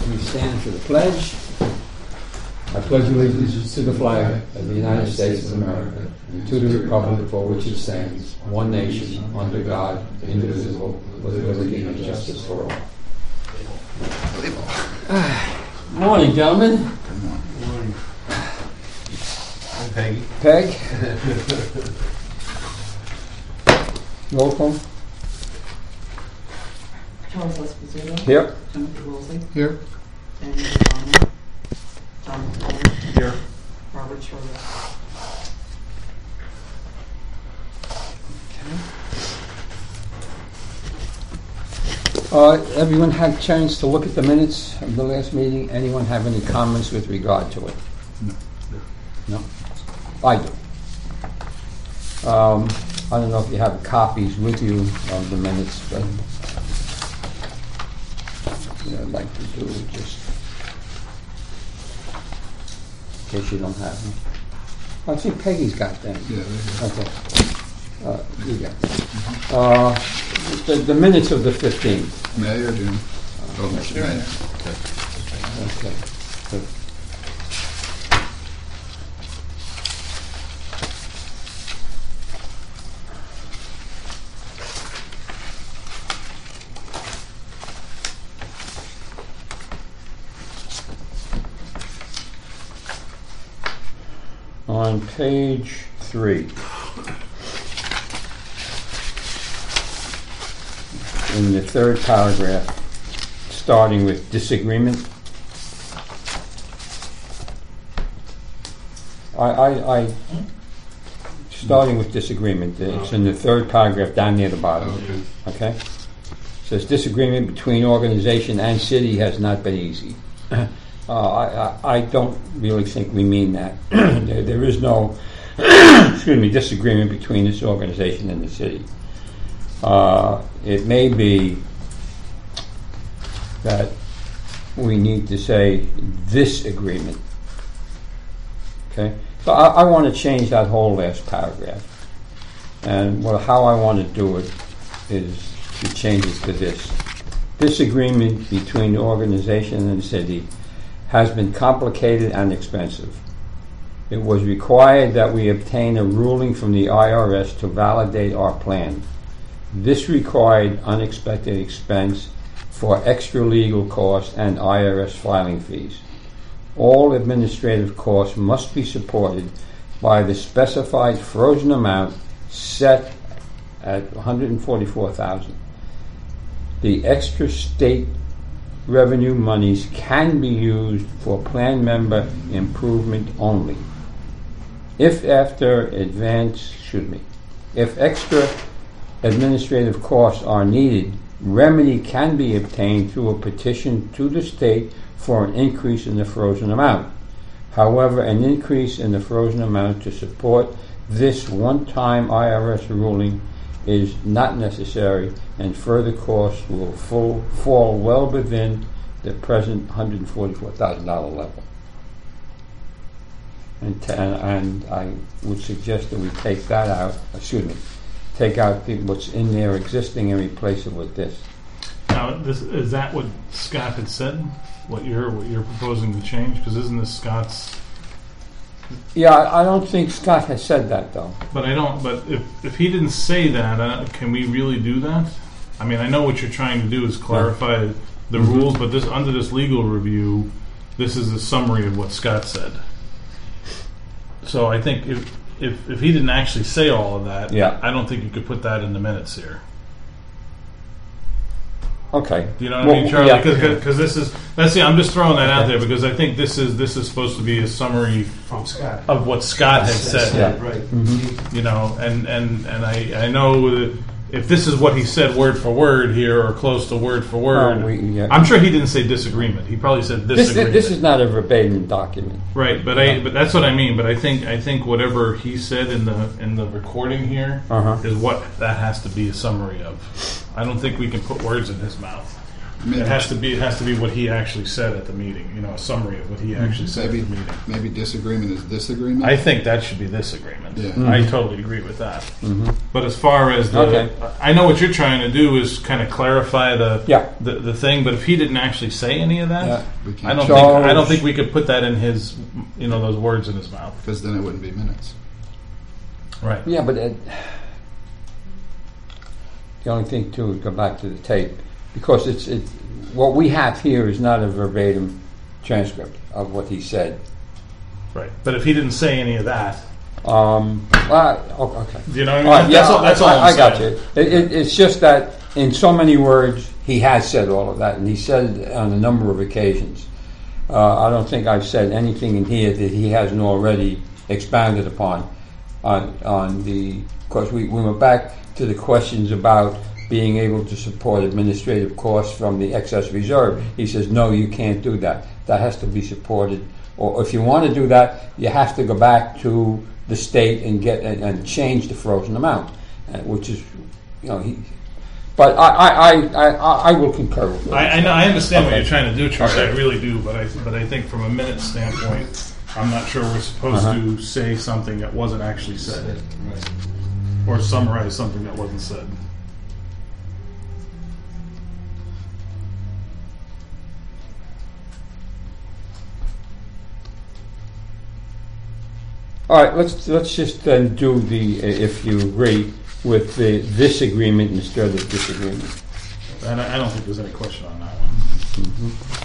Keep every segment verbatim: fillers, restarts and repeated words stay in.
We stand for the pledge. I pledge allegiance to the flag of the United States of America and to the republic for which it stands, one nation, under God, indivisible, with liberty and justice for all. Morning, gentlemen. Good morning. I'm Peggy. Peg. Roll call. Charles Esposito. Here. Timothy Woolsey. Here. Daniel O'Connor. John Ford. Here. Robert Schroeder. Uh, everyone had a chance to look at the minutes of the last meeting. Anyone have any comments with regard to it? No. No? I do. Um, I don't know if you have copies with you of the minutes, but what I'd like to do is just, in case you don't have them. I think Peggy's got them. Yeah, Okay. Uh, you got them. Uh, the, the minutes of the fifteenth. May or June? Oh, May. Okay. Okay. Good. On page three, in the third paragraph, starting with disagreement, I, I, I starting with disagreement, it's in the third paragraph down near the bottom, okay? It says disagreement between organization and city has not been easy. Uh, I, I, I don't really think we mean that. there, there is no excuse me, disagreement between this organization and the city. Uh, it may be that we need to say this agreement. Okay? So I, I want to change that whole last paragraph. And well, how I want to do it is to change it to this. This agreement between the organization and the city has been complicated and expensive. It was required that we obtain a ruling from the I R S to validate our plan. This required unexpected expense for extra legal costs and I R S filing fees. All administrative costs must be supported by the specified frozen amount set at one hundred forty-four thousand dollars. The extra state revenue monies can be used for plan member improvement only. If after advance, excuse me, if extra administrative costs are needed, remedy can be obtained through a petition to the state for an increase in the frozen amount. However, an increase in the frozen amount to support this one-time I R S ruling is not necessary, and further costs will full, fall well within the present one hundred forty-four thousand dollars level. And, t- and I would suggest that we take that out, excuse me, take out the, what's in there existing and replace it with this. Now, this, is that what Scott had said? What you're what you're proposing to change? Because isn't this Scott's? Yeah, I, I don't think Scott has said that though. But I don't. But if if he didn't say that, uh, can we really do that? I mean, I know what you're trying to do is clarify the Mm-hmm. rules, but this under this legal review, this is a summary of what Scott said. So I think if if if he didn't actually say all of that, Yeah. I don't think you could put that in the minutes here. Okay. Do you know what Well, I mean, Charlie? yeah. Because this is that's yeah. I'm just throwing that out there because I think this is this is supposed to be a summary From Scott. of what Scott had said. Yeah. Right. Mm-hmm. You know, and and and I I know that if this is what he said word for word here or close to word for word, Oh, we- yeah. I'm sure he didn't say disagreement. He probably said This, disagreement. this is not a verbatim document. right, but I but that's what I mean. But I think I think whatever he said in the in the recording here is Uh-huh. what that has to be a summary of. I don't think we can put words in his mouth. It has to be. It has to be what he actually said at the meeting. You know, a summary of what he actually said Maybe, at the meeting. maybe disagreement is disagreement. I think that should be this agreement. Yeah. Mm-hmm. I totally agree with that. Mhm. But as far as the, Okay. I know what you're trying to do is kind of clarify the Yeah. the, the thing. But if he didn't actually say any of that, Yeah. we I can't, don't So- think I don't think we could put that in his, you know, those words in his mouth. because then it wouldn't be minutes. Right. Yeah, but it, the only thing too is go back to the tape, because it's it. What we have here is not a verbatim transcript of what he said. Right. But if he didn't say any of that, Um, well, oh, okay. do you know what I mean? All right, that's yeah, all. That's all. I, I'm I got saying. you. It, it, it's just that in so many words, he has said all of that, and he said it on a number of occasions. Uh, I don't think I've said anything in here that he hasn't already expounded upon. On on the, of course, we, we went back to the questions about being able to support administrative costs from the excess reserve. He says, no, you can't do that. That has to be supported. Or if you want to do that, you have to go back to the state and get and, and change the frozen amount, uh, which is, you know, he. But I I, I, I, I will concur with that. I, I, know, I understand what Okay. you're trying to do, Charlie. Okay. I really do, but I but I think from a minute standpoint, I'm not sure we're supposed Uh-huh. to say something that wasn't actually said, or summarize something that wasn't said. All right, let's let's just then do the, uh, if you agree, with the this agreement instead of disagreement. And I, I don't think there's any question on that one.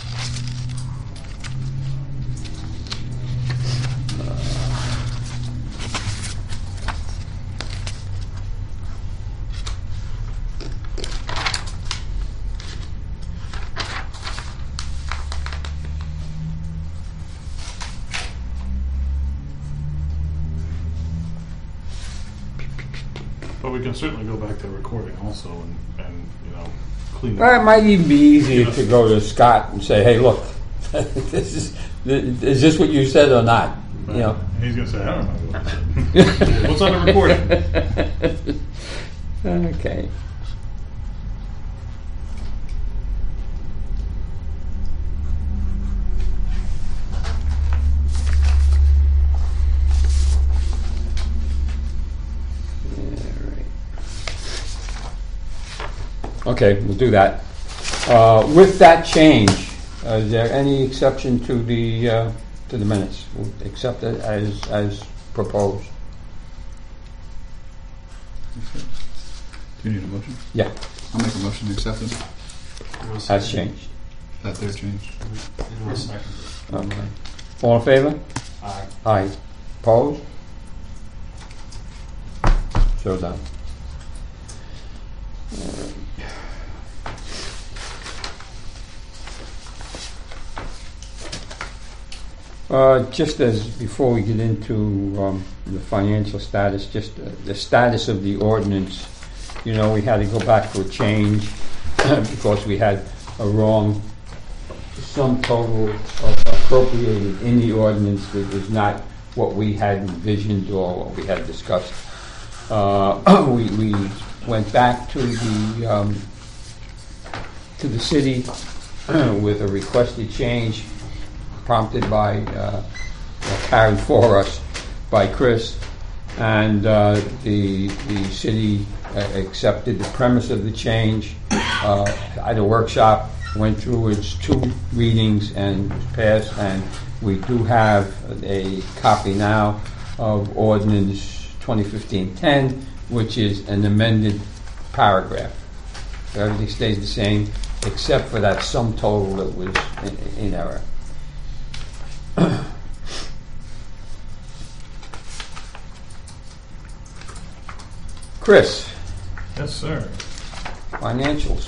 But we can certainly go back to the recording also and, and you know, clean Well, it it. might even be easier to go to Scott and say, "Hey, look, this is is this what you said or not?" You know. He's going to say, I don't know what I said. What's on the recording? Okay. Okay, we'll do that. Uh, with that change, uh, is there any exception to the uh, to the minutes? We'll accept it as as proposed. Do you need a motion? Yeah, I'll make a motion to accept it. as changed. That they're changed. Okay. All in favor? Aye. Aye. Opposed? So done. Uh, just as before we get into um, the financial status, just uh, the status of the ordinance. You know, we had to go back for a change because we had a wrong sum total of appropriated in the ordinance that was not what we had envisioned or what we had discussed. Uh, we, we went back to the um, to the city with a requested change prompted by uh, or carried for us by Chris, and uh, the the city uh, accepted the premise of the change. Uh, at a workshop, went through its two readings and was passed, and we do have a copy now of ordinance twenty fifteen ten, which is an amended paragraph. So everything stays the same except for that sum total that was in, in error. Chris, Yes, sir. financials.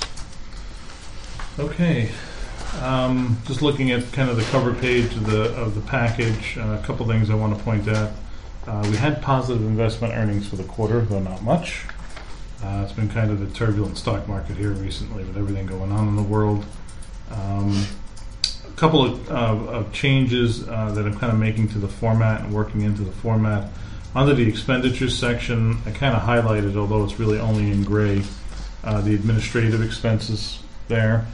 Okay. Um, just looking at kind of the cover page of the of the package, uh, a couple things I want to point out. Uh, we had positive investment earnings for the quarter, though not much. Uh, it's been kind of a turbulent stock market here recently with everything going on in the world. Um, a couple of, uh, of changes uh, that I'm kind of making to the format and working into the format. Under the expenditures section, I kind of highlighted, although it's really only in gray, uh, the administrative expenses there.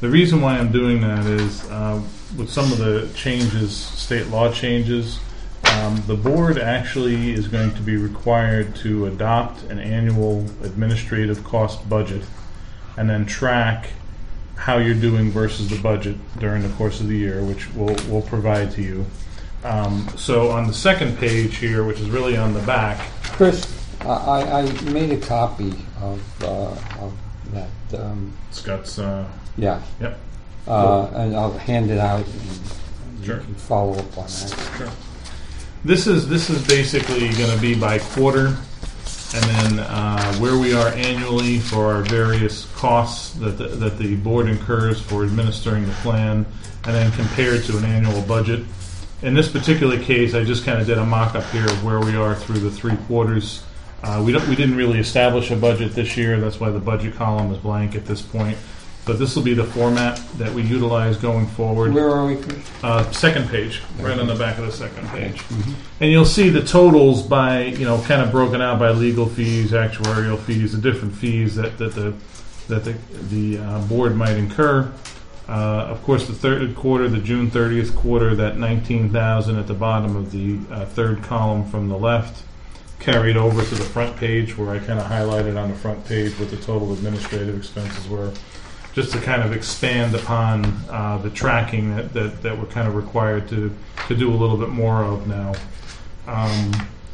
The reason why I'm doing that is uh, with some of the changes, state law changes, um, the board actually is going to be required to adopt an annual administrative cost budget and then track how you're doing versus the budget during the course of the year, which we'll, we'll provide to you. Um, so on the second page here, which is really on the back, Chris, I, I I made a copy of, uh, of that, um, Scott's, uh, yeah, yep, uh, and I'll hand it out and Sure. you can follow up on that. sure. This is this is basically going to be by quarter, and then uh, where we are annually for our various costs that the, that the board incurs for administering the plan, and then compared to an annual budget. In this particular case, I just kind of did a mock-up here of where we are through the three quarters. Uh, we don't we didn't really establish a budget this year. That's why the budget column is blank at this point. But this will be the format that we utilize going forward. Where are we, Chris? Uh, second page, right on the back of the second page. And you'll see the totals by, you know, kind of broken out by legal fees, actuarial fees, the different fees that, that the that the, the uh, board might incur. Uh, of course, the third quarter, the June thirtieth quarter, that nineteen thousand at the bottom of the uh, third column from the left, carried over to the front page where I kind of highlighted on the front page what the total administrative expenses were, just to kind of expand upon uh, the tracking that, that, that we're kind of required to, to do a little bit more of now. Um,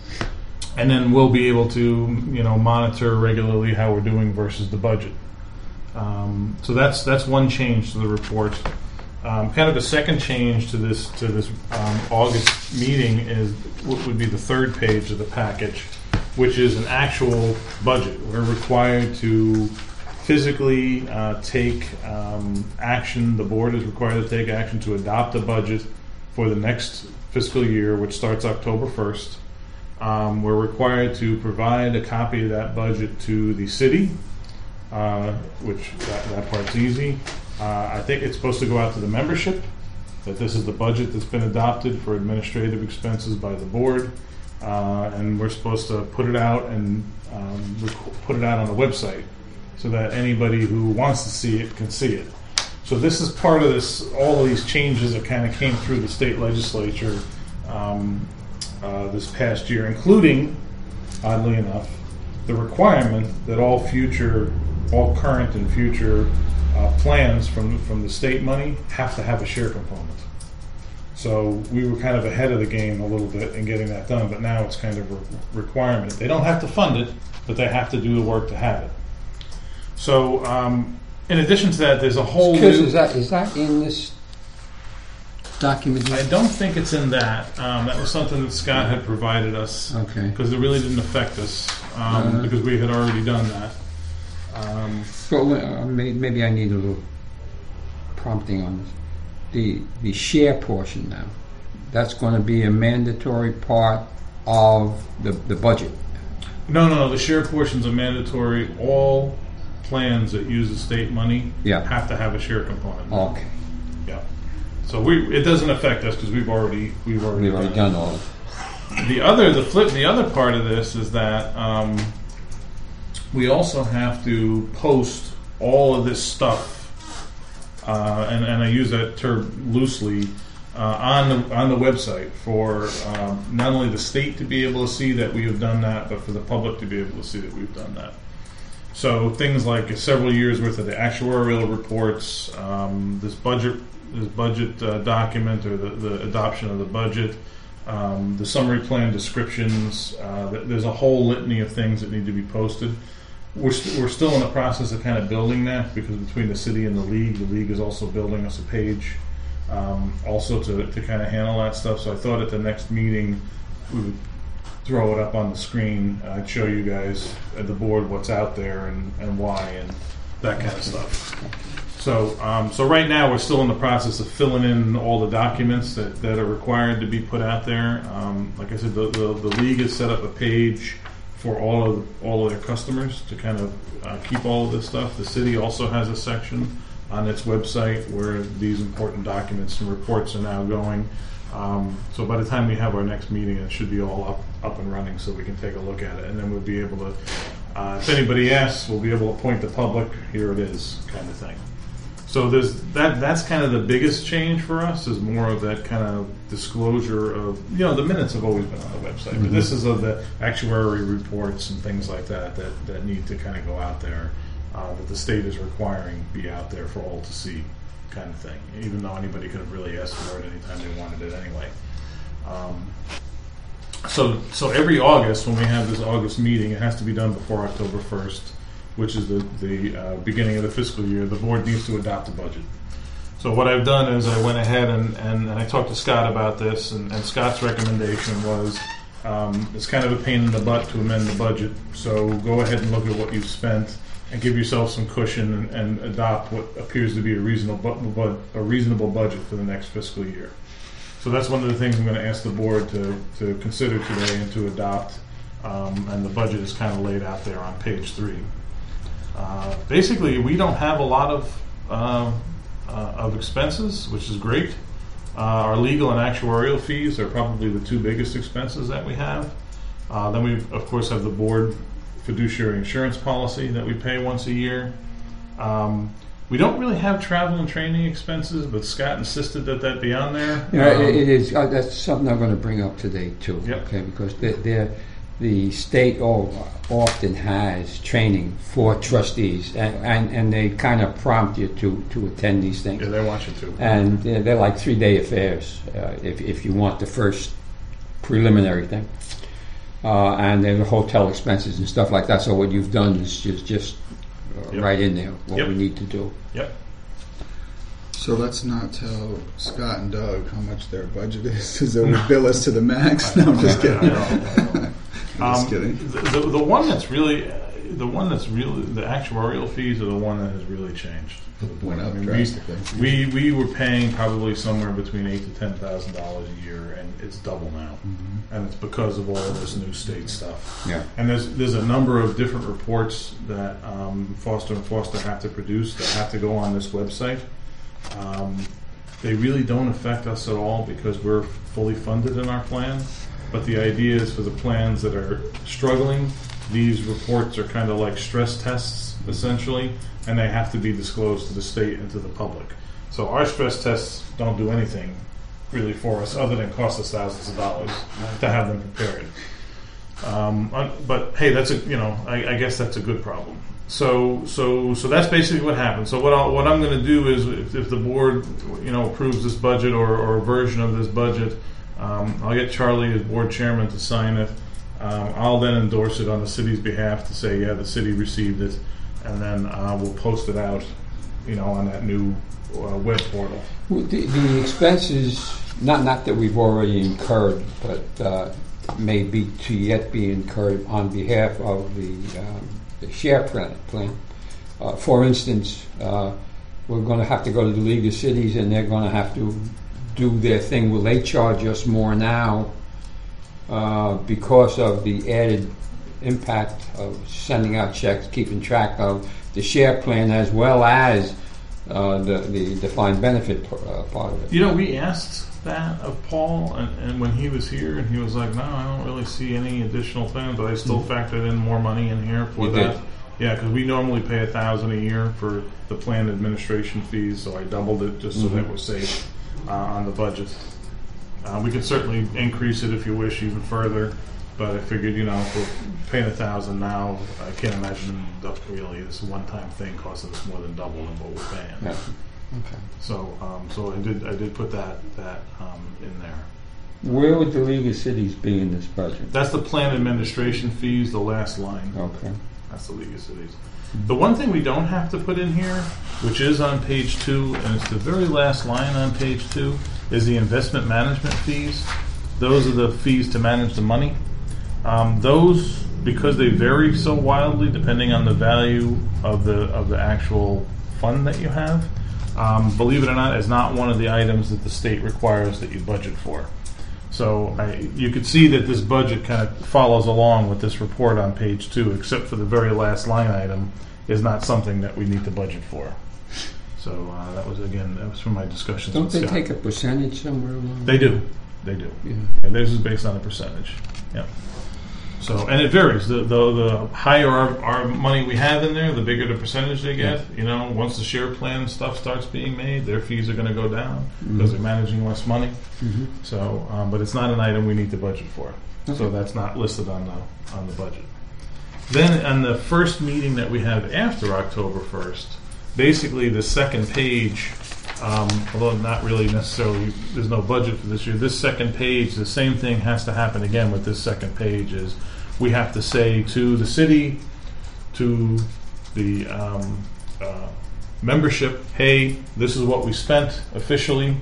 and then we'll be able to, you know, monitor regularly how we're doing versus the budget. Um, so that's that's one change to the report. Um, kind of a second change to this to this um, August meeting is what would be the third page of the package, which is an actual budget. We're required to physically uh, take um, action. The board is required to take action to adopt a budget for the next fiscal year, which starts October first. Um, we're required to provide a copy of that budget to the city, uh, which that, that part's easy. Uh, I think it's supposed to go out to the membership, that this is the budget that's been adopted for administrative expenses by the board, uh, and we're supposed to put it out and um, rec- put it out on the website so that anybody who wants to see it can see it. So this is part of this, all of these changes that kind of came through the state legislature um, uh, this past year, including, oddly enough, the requirement that all future, all current and future uh, plans from from the state money have to have a share component. So we were kind of ahead of the game a little bit in getting that done, but now it's kind of a requirement. They don't have to fund it, but they have to do the work to have it. So um, in addition to that, there's a whole Chris, new... is that is that in this document? I don't think it's in that. Um, that was something that Scott had provided us. Okay. Because it really didn't affect us, um, Uh, because we had already done that. Um, So uh, may- maybe I need a little prompting on this. The the share portion now, that's going to be a mandatory part of the the budget. no, no, no. The share portion's a mandatory. All plans that use the state money Yeah. have to have a share component. Okay, Yeah. So we it doesn't affect us because we've already we've already, we've already done it. done all of it. The other, the flip, the other part of this is that um, we also have to post all of this stuff, uh, and, and I use that term loosely, uh, on the on the website for um, not only the state to be able to see that we have done that, but for the public to be able to see that we've done that. So things like several years worth of the actuarial reports, um, this budget, this budget uh, document, or the, the adoption of the budget. Um, the summary plan descriptions, uh, th- there's a whole litany of things that need to be posted. We're, st- we're still in the process of kind of building that, because between the city and the league, the league is also building us a page um, also to, to kind of handle that stuff. So I thought at the next meeting we would throw it up on the screen. I'd show you guys at the board what's out there and, and why and that kind of stuff. So, um, so right now we're still in the process of filling in all the documents that, that are required to be put out there. Um, like I said, the, the, the league has set up a page for all of all of their customers to kind of uh, keep all of this stuff. The city also has a section on its website where these important documents and reports are now going. Um, so by the time we have our next meeting, it should be all up up and running, so we can take a look at it, and then we'll be able to. Uh, if anybody asks, we'll be able to point the public. Here it is, kind of thing. So there's that. That's kind of the biggest change for us. Is more of that kind of disclosure of, you know, the minutes have always been on the website, Mm-hmm. but this is of the actuary reports and things like that that, that need to kind of go out there. Uh, that the state is requiring be out there for all to see, kind of thing. Even though anybody could have really asked for it anytime they wanted it anyway. Um, so so every August when we have this August meeting, it has to be done before October first. Which is the, the uh, beginning of the fiscal year. The board needs to adopt a budget. So what I've done is I went ahead and, and, and I talked to Scott about this, and, and Scott's recommendation was um, it's kind of a pain in the butt to amend the budget. So go ahead and look at what you've spent and give yourself some cushion and, and adopt what appears to be a reasonable bu- a reasonable budget for the next fiscal year. So that's one of the things I'm going to ask the board to, to consider today and to adopt. Um, and the budget is kind of laid out there on page three. Uh, basically, we don't have a lot of uh, uh, of expenses, which is great. Uh, our legal and actuarial fees are probably the two biggest expenses that we have. Uh, then we, of course, have the board fiduciary insurance policy that we pay once a year. Um, we don't really have travel and training expenses, but Scott insisted that that be on there. You know, Um, it, it is. Uh, that's something I'm going to bring up today too. Yep. Okay, because they're, they're, the state all, often has training for trustees, and, and, and they kind of prompt you to, to attend these things. yeah, they want you to. And uh, they're like three day affairs uh, if if you want the first preliminary thing. Uh, and then the hotel expenses and stuff like that. So what you've done is just just uh, Yep. right in there what Yep. we need to do. Yep. So let's not tell Scott and Doug how much their budget is, because they would bill us to the max. No, I'm just kidding. I know, I know. I'm just Um, kidding. The, the, the one that's really, uh, the one that's really, the actuarial fees are the one that has really changed. For the board. Went up I mean, drastically. we, we we were paying probably somewhere between eight to ten thousand dollars a year, and it's double now, Mm-hmm. and it's because of all this new state stuff. Yeah. And there's there's a number of different reports that um, Foster and Foster have to produce that have to go on this website. Um, they really don't affect us at all because we're fully funded in our plan. But the idea is for the plans that are struggling, these reports are kind of like stress tests, essentially, and they have to be disclosed to the state and to the public. So our stress tests don't do anything really for us other than cost us thousands of dollars to have them prepared. Um, uh, but hey, that's a you know I, I guess that's a good problem. So so so that's basically what happened. So what I'll, what I'm going to do is if, if the board you know approves this budget or, or a version of this budget. Um, I'll get Charlie as board chairman to sign it. Um, I'll then endorse it on the city's behalf to say, yeah, the city received it, and then uh, we'll post it out, you know, on that new uh, web portal. Well, The, the expenses, not not that we've already incurred, but uh, may be to yet be incurred on behalf of the, um, the share plan. plan. Uh, for instance, uh, we're going to have to go to the League of Cities, and they're going to have to do their thing. Will they charge us more now uh, because of the added impact of sending out checks, keeping track of the share plan, as well as uh, the, the defined benefit p- uh, part of it? You know, we asked that of Paul, and, and when he was here, and he was like, no, I don't really see any additional thing, but I still factored in more money in here for You that. did. Yeah, because we normally pay a thousand a year for the plan administration fees, so I doubled it just so that we're safe uh, on the budget. Uh, we could certainly increase it if you wish even further, but I figured, you know, if we're paying a thousand now, I can't imagine that really this one-time thing costing us more than double than what we're paying. Yeah. Okay. So, um, so I did, I did put that that um, in there. Where would the League of Cities be in this budget? That's the plan administration fees, the last line. Okay. That's the League of Cities. The one thing we don't have to put in here, which is on page two, and it's the very last line on page two, is the investment management fees. Those are the fees to manage the money. Um, those, because they vary so wildly depending on the value of the of the actual fund that you have, um, believe it or not, is not one of the items that the state requires that you budget for. So I, you could see that this budget kind of follows along with this report on page two, except for the very last line item is not something that we need to budget for. So uh, that was, again, that was from my discussions Don't with they Scott. take a percentage somewhere along? They do. They do. Yeah. Yeah, theirs is based on a percentage. Yeah. So, and it varies. The, the, the higher our, our money we have in there, the bigger the percentage they get. You know, once the share plan stuff starts being made, their fees are going to go down because they're managing less money. Mhm. So, um, but it's not an item we need to budget for. So Okay. that's not listed on the on the budget. Then, on the first meeting that we have after October first, basically the second page, um, although not really necessarily, there's no budget for this year. This second page, the same thing has to happen again with this second page. Is we have to say to the city, to the um, uh, membership, hey, this is what we spent officially.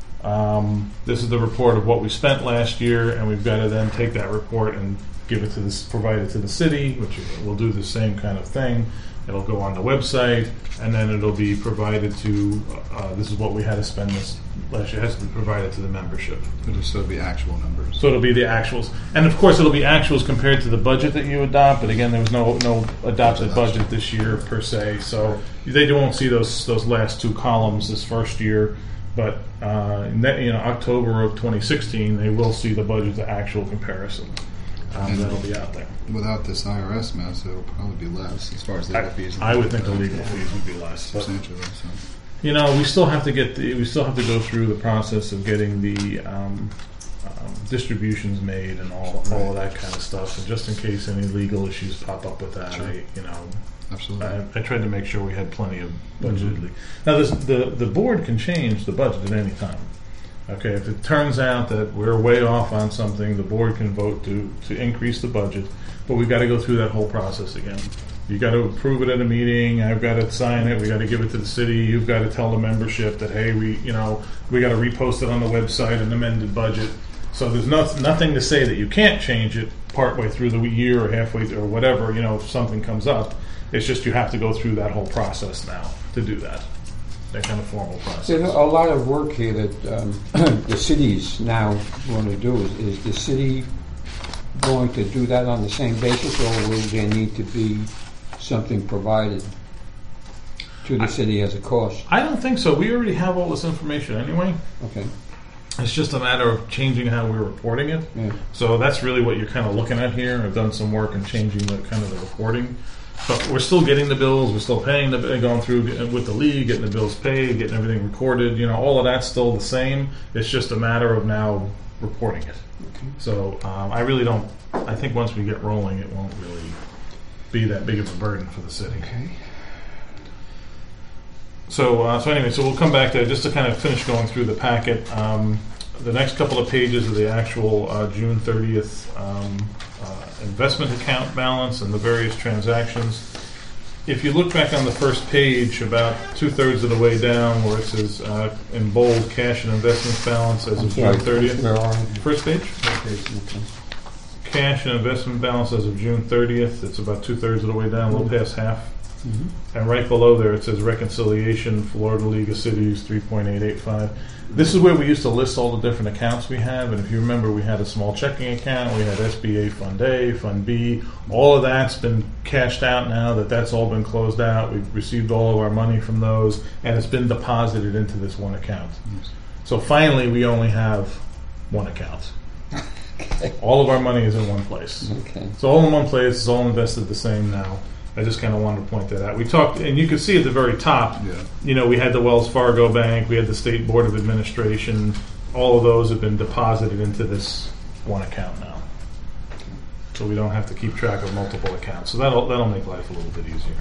Um, this is the report of what we spent last year, and we've got to then take that report and give it to this, provide it to the city, which will do the same kind of thing. It'll go on the website, and then it'll be provided to. Uh, this is what we had to spend this last year. It has to be provided to the membership. It'll still be actual numbers. So it'll be the actuals, and of course it'll be actuals compared to the budget that you adopt. But again, there was no no adopted budget this year per se, so they won't see those those last two columns this first year. But uh, in that, you know, October of twenty sixteen, they will see the budget to actual comparison. Um, that'll be out there. Without this I R S mess, it'll probably be less as far as legal I, fees. I would think the legal fees would be less. But, Substantially less. So. you know, we still have to get the, we still have to go through the process of getting the um, um, distributions made and all all of that kind of stuff. And just in case any legal issues pop up with that, Sure. I, you know, Absolutely. I, I tried to make sure we had plenty of budgeted. le- Now, this, the the board can change the budget at any time. Okay, if it turns out that we're way off on something, the board can vote to to increase the budget, but we've got to go through that whole process again. You got to approve it at a meeting. I've got to sign it. We got to give it to the city. You've got to tell the membership that hey, we you know we got to repost it on the website, an amended budget. So there's no, nothing to say that you can't change it partway through the year or halfway through or whatever. You know, if something comes up, it's just you have to go through that whole process now to do that. That kind of formal process. There's a lot of work here that um, the cities now want to do. Is, is the city going to do that on the same basis, or will there need to be something provided to the city as a cost? I don't think so. We already have all this information anyway. Okay. It's just a matter of changing how we're reporting it. Yeah. So that's really what you're kind of looking at here. I've done some work in changing the kind of the reporting. But we're still getting the bills, we're still paying the, going through with the league, getting the bills paid, getting everything recorded. You know, all of that's still the same. It's just a matter of now reporting it. Okay. So um, I really don't. I think once we get rolling, it won't really be that big of a burden for the city. Okay. So, uh, so anyway, so we'll come back to just to kind of finish going through the packet. Um, the next couple of pages are the actual uh, June thirtieth um, uh, investment account balance and the various transactions. If you look back on the first page, about two thirds of the way down, where it says uh, in bold cash and investments balance as I'm of sorry, June thirtieth. Where are we? First page. Okay, okay. Cash and investment balance as of June thirtieth. It's about two thirds of the way down, a little past half. Mhm. And right below there it says reconciliation, Florida League of Cities, three point eight eight five. This is where we used to list all the different accounts we have. And if you remember, we had a small checking account. We had S B A Fund A, Fund B. All of that's been cashed out now that that's all been closed out. We've received all of our money from those, and it's been deposited into this one account. Yes. So finally, we only have one account. Okay. All of our money is in one place. Okay. It's all in one place. It's all invested the same now. I just kind of wanted to point that out. We talked, and you can see at the very top, Yeah. you know, we had the Wells Fargo Bank, we had the State Board of Administration. All of those have been deposited into this one account now. So we don't have to keep track of multiple accounts. So that'll that'll make life a little bit easier.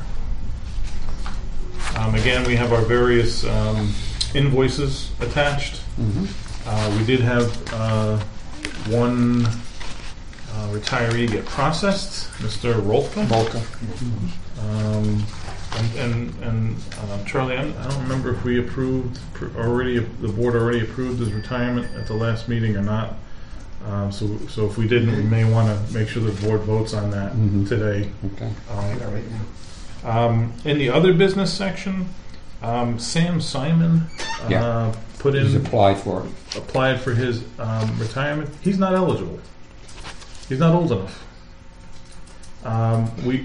Um, again, we have our various um, invoices attached. Mhm. Uh, we did have uh, one uh, retiree get processed, Mister Rolfka. Volca. Um, and and, and uh, Charlie, I don't, I don't remember if we approved pr- already. The board already approved his retirement at the last meeting or not. Um, so so if we didn't, we may want to make sure the board votes on that Mhm. today. Okay. All right. All right. Um, in the other business section, um, Sam Simon uh, Yeah. put in He's applied for it. applied for his um, retirement. He's not eligible. He's not old enough. Um, we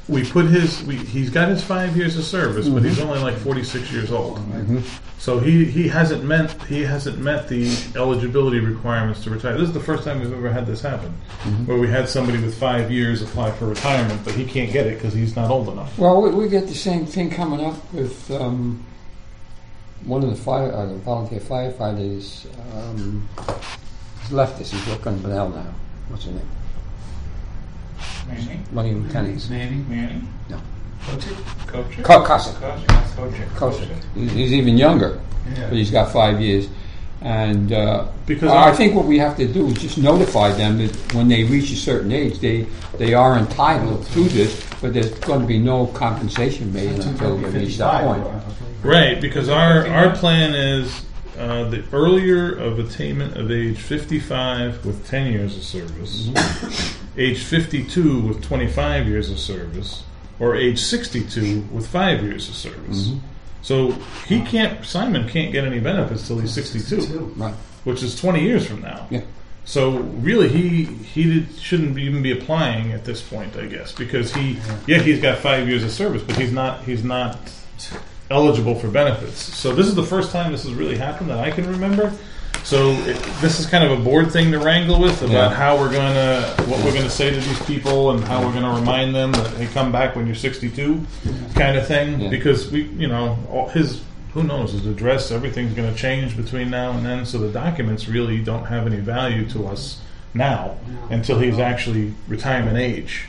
we put his, we, he's got his five years of service, but he's Mm-hmm. only like forty-six years old. So he, he hasn't met he hasn't met the eligibility requirements to retire. This is the first time we've ever had this happen, Mm-hmm. where we had somebody with five years apply for retirement, but he can't get it because he's not old enough. Well, we, we get the same thing coming up with um, one of the fire, uh, the volunteer firefighters. Um, he's left us. He's working in Bonnell now. What's his name? Manning? One of the lieutenants. Manning? Manning? No. Kochik? Kochik? Ko- Kosick. Kochik. Kosick. He's, he's even younger, Yeah. but he's got five years. And uh, Because I I- think what we have to do is just notify them that when they reach a certain age, they, they are entitled to this, but there's going to be no compensation made until they reach that point. Right, because our, our plan is uh, the earlier of attainment of age fifty-five with ten years of service, age fifty-two with twenty-five years of service, or age sixty-two with five years of service. Mhm. So he can't, Simon can't get any benefits till he's sixty-two, Right. which is twenty years from now. Yeah. So really, he he did, shouldn't even be applying at this point, I guess, because he yeah he's got five years of service, but he's not he's not eligible for benefits. So this is the first time this has really happened that I can remember. So it, this is kind of a board thing to wrangle with about Yeah. how we're gonna what we're gonna say to these people and how we're gonna remind them that hey, come back when you're sixty-two, kind of thing. Yeah. Because we you know all his. Who knows, his address, everything's going to change between now and then, so the documents really don't have any value to us now until he's actually retirement age.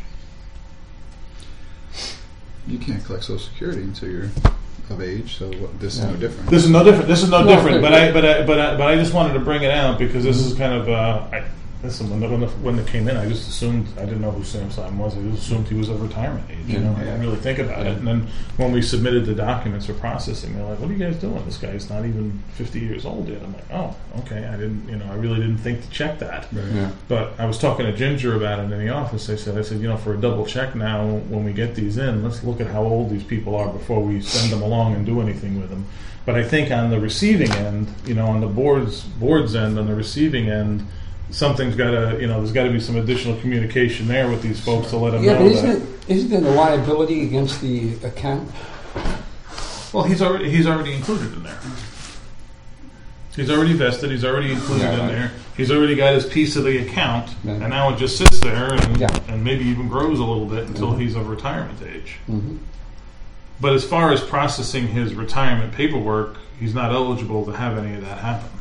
You can't collect Social Security until you're of age, so what, this is Yeah. no different. This is no different. This is no No, different. but- But I, but I, but I, but I just wanted to bring it out because this is kind of. Uh, I, listen, when the, when the, when they came in, I just assumed I didn't know who Sam Simon was. I just assumed he was of retirement age. You know, I didn't really think about it. And then when we submitted the documents for processing, they're like, "What are you guys doing? This guy's not even fifty years old yet." I'm like, "Oh, okay. I didn't. You know, I really didn't think to check that." Right. Yeah. But I was talking to Ginger about it in the office. I said, I said, you know, for a double check now, when we get these in, let's look at how old these people are before we send them along and do anything with them. But I think on the receiving end, you know, on the board's board's end, on the receiving end, something's got to, you know, there's got to be some additional communication there with these folks to let them Yeah, but know isn't that. it, isn't there a liability against the account? Well, he's already he's already included in there. He's already vested. He's already included Yeah, in right. there. He's already got his piece of the account, Yeah. and now it just sits there and, Yeah. and maybe even grows a little bit until Mhm. he's of retirement age. Mm-hmm. But as far as processing his retirement paperwork, he's not eligible to have any of that happen.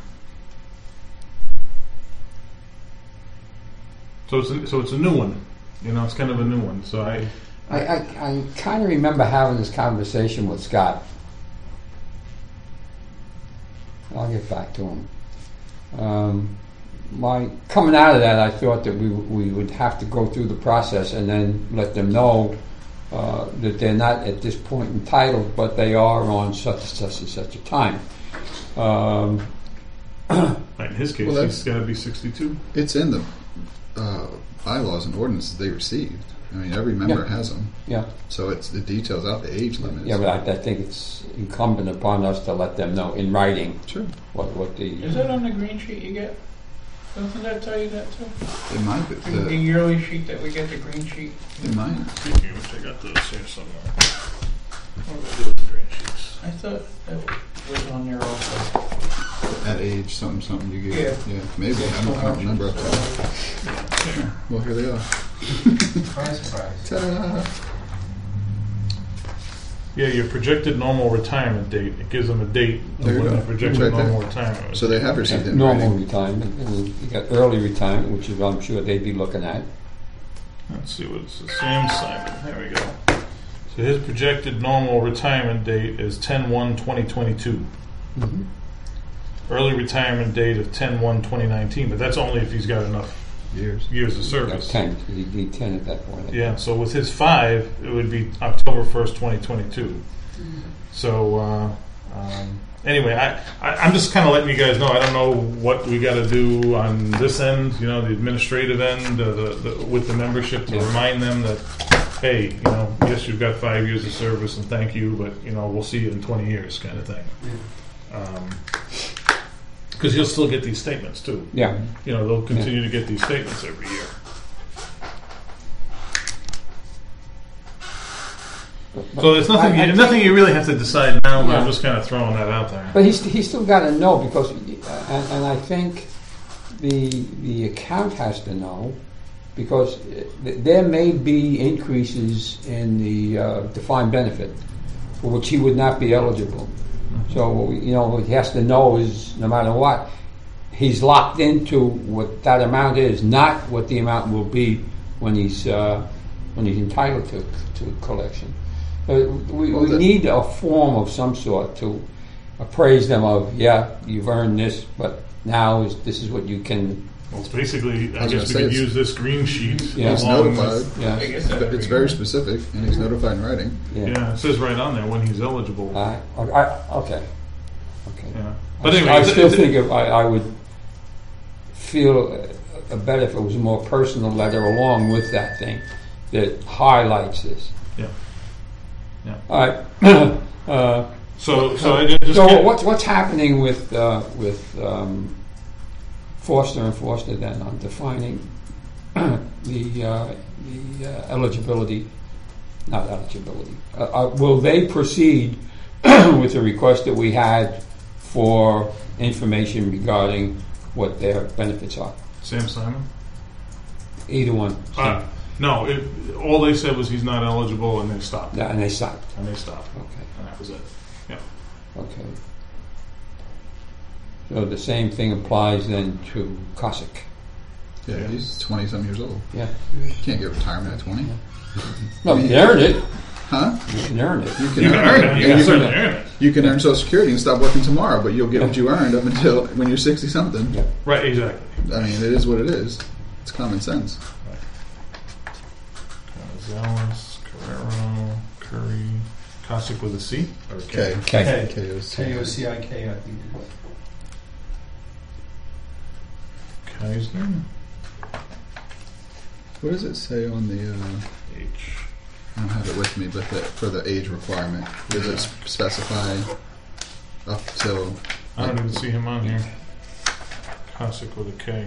So it's a, so it's a new one. You know, it's kind of a new one. So I I, I, I kind of remember having this conversation with Scott. I'll get back to him. Um, my coming out of that, I thought that we we would have to go through the process and then let them know uh, that they're not at this point entitled, but they are on such and such and such a time. Um, in his case, Well, that's- he's got to be sixty-two. It's in the uh, bylaws and ordinances they received. I mean, every member Yeah. has them, yeah, so it's the details out the age limits. yeah, but I, I think it's incumbent upon us to let them know in writing Sure, what what the. Is that on the green sheet you get? Doesn't that tell you that too? it might be. The, the The, yearly sheet that we get, the green sheet? it might. Speaking of which, I got those here somewhere. What do I do with the green sheets? I thought that was on there also. At age something something you get. Yeah. Yeah, maybe. I don't, I don't remember. Up to Well, here they are. Surprise, surprise. Ta-da! Yeah, your projected normal retirement date. It gives them a date of There you when go. the projected Right there. normal retirement was. So they have received it in normal writing. retirement, and then you got early retirement, which is I'm sure they'd be looking at. Let's see what it says. Sam Simon. There we go. So his projected normal retirement date is ten one twenty twenty-two. Mm-hmm. Early retirement date of ten one twenty nineteen, but that's only if he's got enough Years. years of Got service. ten, 'cause he'd need ten at that point. Yeah, so with his five, it would be October first, twenty twenty-two. So, uh, um, anyway, I, I, I'm just kind of letting you guys know. I don't know what we got to do on this end, you know, the administrative end, uh, the, the, with the membership to Yeah. remind them that, hey, you know, yes, you've got five years of service and thank you, but, you know, we'll see you in twenty years kind of thing. Because you'll still get these statements too. Yeah, You know, they'll continue to get these statements every year. So it's nothing. I- I You, nothing you really have to decide now. But I'm Yeah. just kind of throwing that out there. But he's, he's still got to know because, uh, and, and I think the the account has to know because uh, th- there may be increases in the uh, defined benefit for which he would not be eligible. So you know what he has to know is no matter what, he's locked into what that amount is, not what the amount will be when he's uh, when he's entitled to to collection. So we, Well, we the- need a form of some sort to appraise them of, yeah, you've earned this, but now is this is what you can. Well, it's basically, I, I was guess we gonna could say use this green sheet. Yeah. He's along notified. with- Yeah, I guess that It's very specific, and he's notified in writing. yeah. Yeah, it says right on there when he's eligible. I, I, okay, okay. yeah. But anyway, I it's- still it's- think if I, I would feel uh, better if it was a more personal letter along with that thing that highlights this. Yeah. Yeah. All right. uh, So, so I just so get- what's what's happening with uh, with um, Foster and Foster then on defining the uh, the uh, eligibility, not eligibility. Uh, uh, will they proceed with the request that we had for information regarding what their benefits are? Sam Simon? Either one. Uh, no, it, all they said was he's not eligible, and they stopped. Yeah, and they stopped. And they stopped, Okay. and that was it. Yeah. Okay. So the same thing applies then to Cossack. Yeah, Yeah. he's twenty-some years old. Yeah. You can't get retirement at twenty. No, you can earn it. Huh? You can earn it. You can, You can earn it. You Yeah, can you, certainly can, earn it. you can earn Social Security and stop working tomorrow, but you'll get what you earned up until when you're sixty-something. Yeah. Right, exactly. I mean, it is what it is. It's common sense. Gonzalez, Carrero, Curry, Cossack with a C? Or K. Okay. K O C. K O C I K, I think it is. Keisner, What does it say on the? Uh, H. I don't have it with me, but the, for the age requirement, does it s- specify up till? I don't even see him on here. Cossack with a K.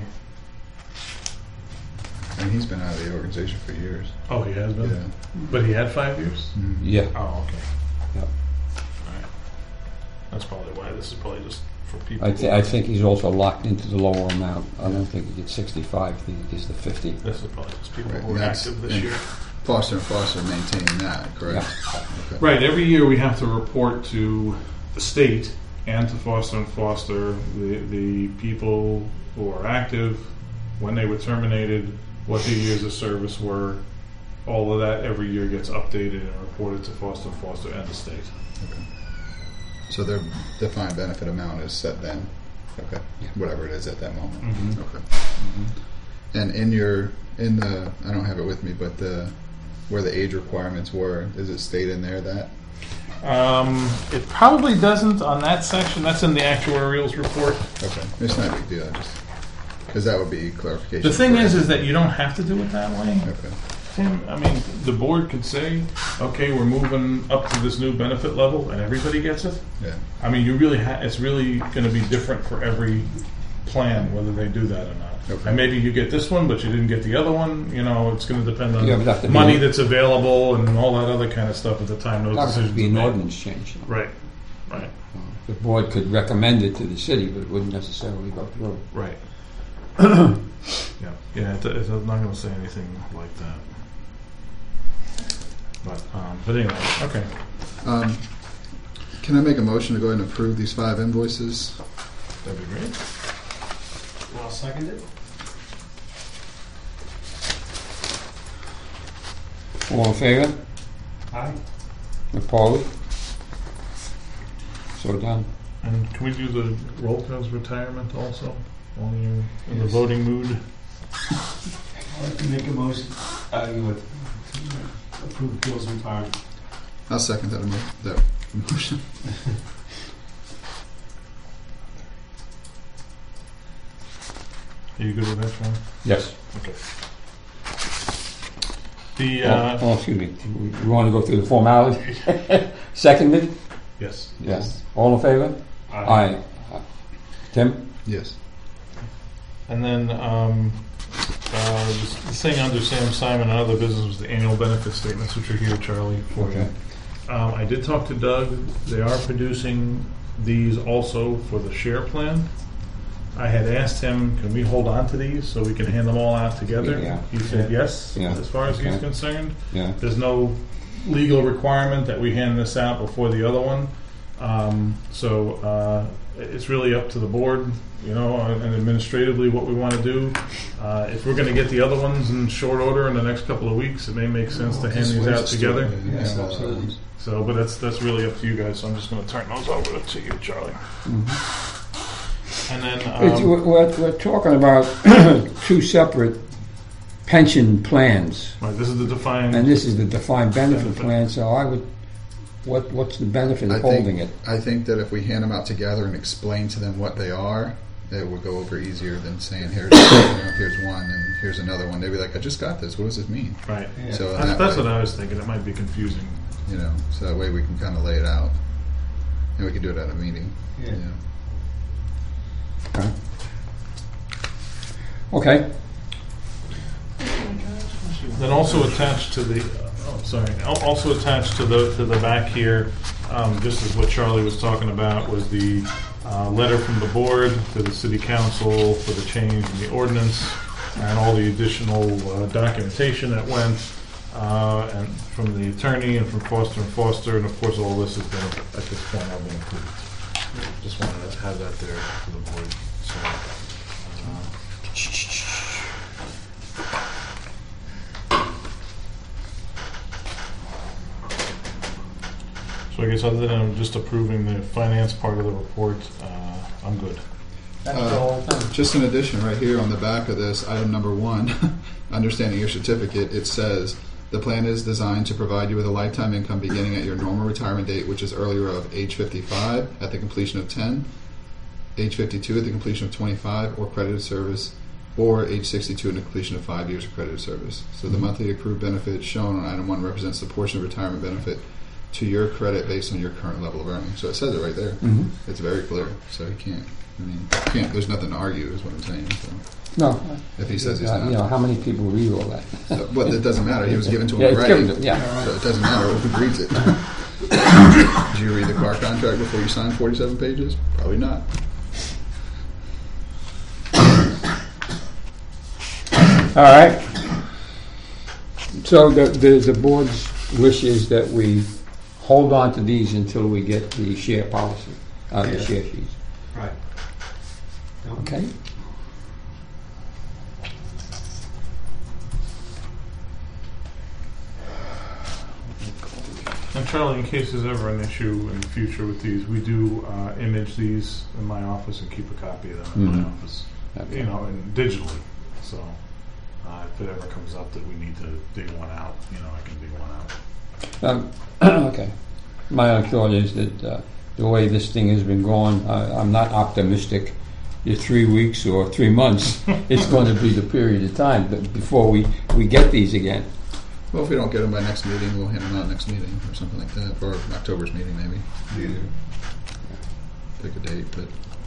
I mean, he's been out of the organization for years. Oh, he has been? Yeah. But he had five years? Mhm. Yeah. Oh, okay. Yep. Alright. That's probably why this is probably just for people. I, who- th- I think he's also locked into the lower amount. I don't think he gets sixty-five. I think he gets the fifty. This is probably just people Right, who are and that's- active this and year. Foster and Foster maintaining that, correct? Okay. Right, every year we have to report to the state and to Foster and Foster the, the people who are active, when they were terminated, what their years of service were. All of that every year gets updated and reported to Foster and Foster and the state. Okay. So their defined benefit amount is set then. Okay. Yeah. Whatever it is at that moment. Mhm. Okay. And in your in the I don't have it with me, but the where the age requirements were, does it state in there that? Um, it probably doesn't on that section. That's in the actuarials report. Okay. It's not a big deal. I just because that would be clarification. The thing for- is, is that you don't have to do it that way. Okay. Tim, I mean, the board could say, okay, we're moving up to this new benefit level, and everybody gets it. Yeah. I mean, you really ha- it's really going to be different for every plan whether they do that or not. Okay. And maybe you get this one, but you didn't get the other one. You know, it's going to depend on Yeah, but that could be- money that's available and all that other kind of stuff at the time those That decisions would be are an made. ordinance change. Right, right, The board could recommend it to the city, but it wouldn't necessarily go through. right. yeah, yeah. It, it's not going to say anything like that. But, um, but anyway, okay. Um, can I make a motion to go ahead and approve these five invoices? That'd be great. I'll second it. All in favor? Aye. Opposed? So done. And can we do the roll calls retirement also? While you're in the Yes. voting mood? I'd like to make a motion, uh, you would approve Bill's retirement. I'll second that, emo- that motion. Are you good with that, Sean? Yes. Okay. The, Oh, uh, oh, excuse me. We want to go through the formality? Seconded? yes. Yes. All in favor? Aye. Tim? Yes. And then, um, uh, the the thing under Sam Simon and other business was the annual benefit statements, which are here, Charlie, for you. Okay. Um, I did talk to Doug. They are producing these also for the share plan. I had asked him, can we hold on to these so we can hand them all out together? Yeah. He said yes, Yeah. as far as he's Okay. concerned. Yeah. There's no legal requirement that we hand this out before the other one. Um, so uh, it's really up to the board, you know, and administratively what we want to do. Uh, if we're going to get the other ones in short order in the next couple of weeks, it may make sense to hand these out together. Yes, Yeah. absolutely. So, but that's that's really up to you guys. So I'm just going to turn those over to you, Charlie. And then It's, um, we're, we're we're talking about two separate pension plans, right, this is the defined. and this is the defined benefit Benefit. plan, so I would, what, what's the benefit I of think- holding it? I think that if we hand them out together and explain to them what they are, it would go over easier than saying, here's, you know, here's one and here's another one. They'd be like, I just got this. What does this mean? right. Yeah. So That's, that that's way, what I was thinking. It might be confusing. you know, so that way we can kind of lay it out, and we can do it at a meeting. Yeah. You know. Okay. Okay. Then also attached to the, oh, sorry, al- also attached to the to the back here, um, just as what Charlie was talking about, was the uh, letter from the board to the city council for the change in the ordinance and all the additional uh, documentation that went, uh, and from the attorney and from Foster and Foster, and of course all this has been at this point all been approved. Just wanted to have that there for the board. So. Uh, So I guess other than just approving the finance part of the report, uh, I'm good. That's Uh, the whole thing. Just an addition right here on the back of this, item number one, understanding your certificate, it says, the plan is designed to provide you with a lifetime income beginning at your normal retirement date, which is earlier of age fifty-five at the completion of ten, age fifty-two at the completion of twenty-five or credited service, or age sixty-two at the completion of five years of credited service. So the monthly accrued benefit shown on item one represents the portion of retirement benefit to your credit based on your current level of earnings. So it says it right there. Mhm. It's very clear. So you can't, I mean, you can't, there's nothing to argue is what I'm saying. So No. if he says he's Uh, not. You know, how many people read all that? Uh, But it doesn't matter. He was given to him Yeah, it's already. given to- yeah. So it doesn't matter who reads it. Did you read the car contract before you signed forty-seven pages? Probably not. All right. So the, the, the board's wish is that we hold on to these until we get the share policy, uh, the Yeah. share sheets. Right. Okay? And Charlie, in case there's ever an issue in the future with these, we do uh, image these in my office and keep a copy of them in my Mhm. office, Okay. you know, and digitally. So uh, if it ever comes up that we need to dig one out, you know, I can dig one out. Um, okay. My own thought is that uh, the way this thing has been going, I, I'm not optimistic that three weeks or three months is going to be the period of time that before we, we get these again. Well, if we don't get them by next meeting, we'll hand them out next meeting or something like that. Or October's meeting, maybe. Either. Pick a date, but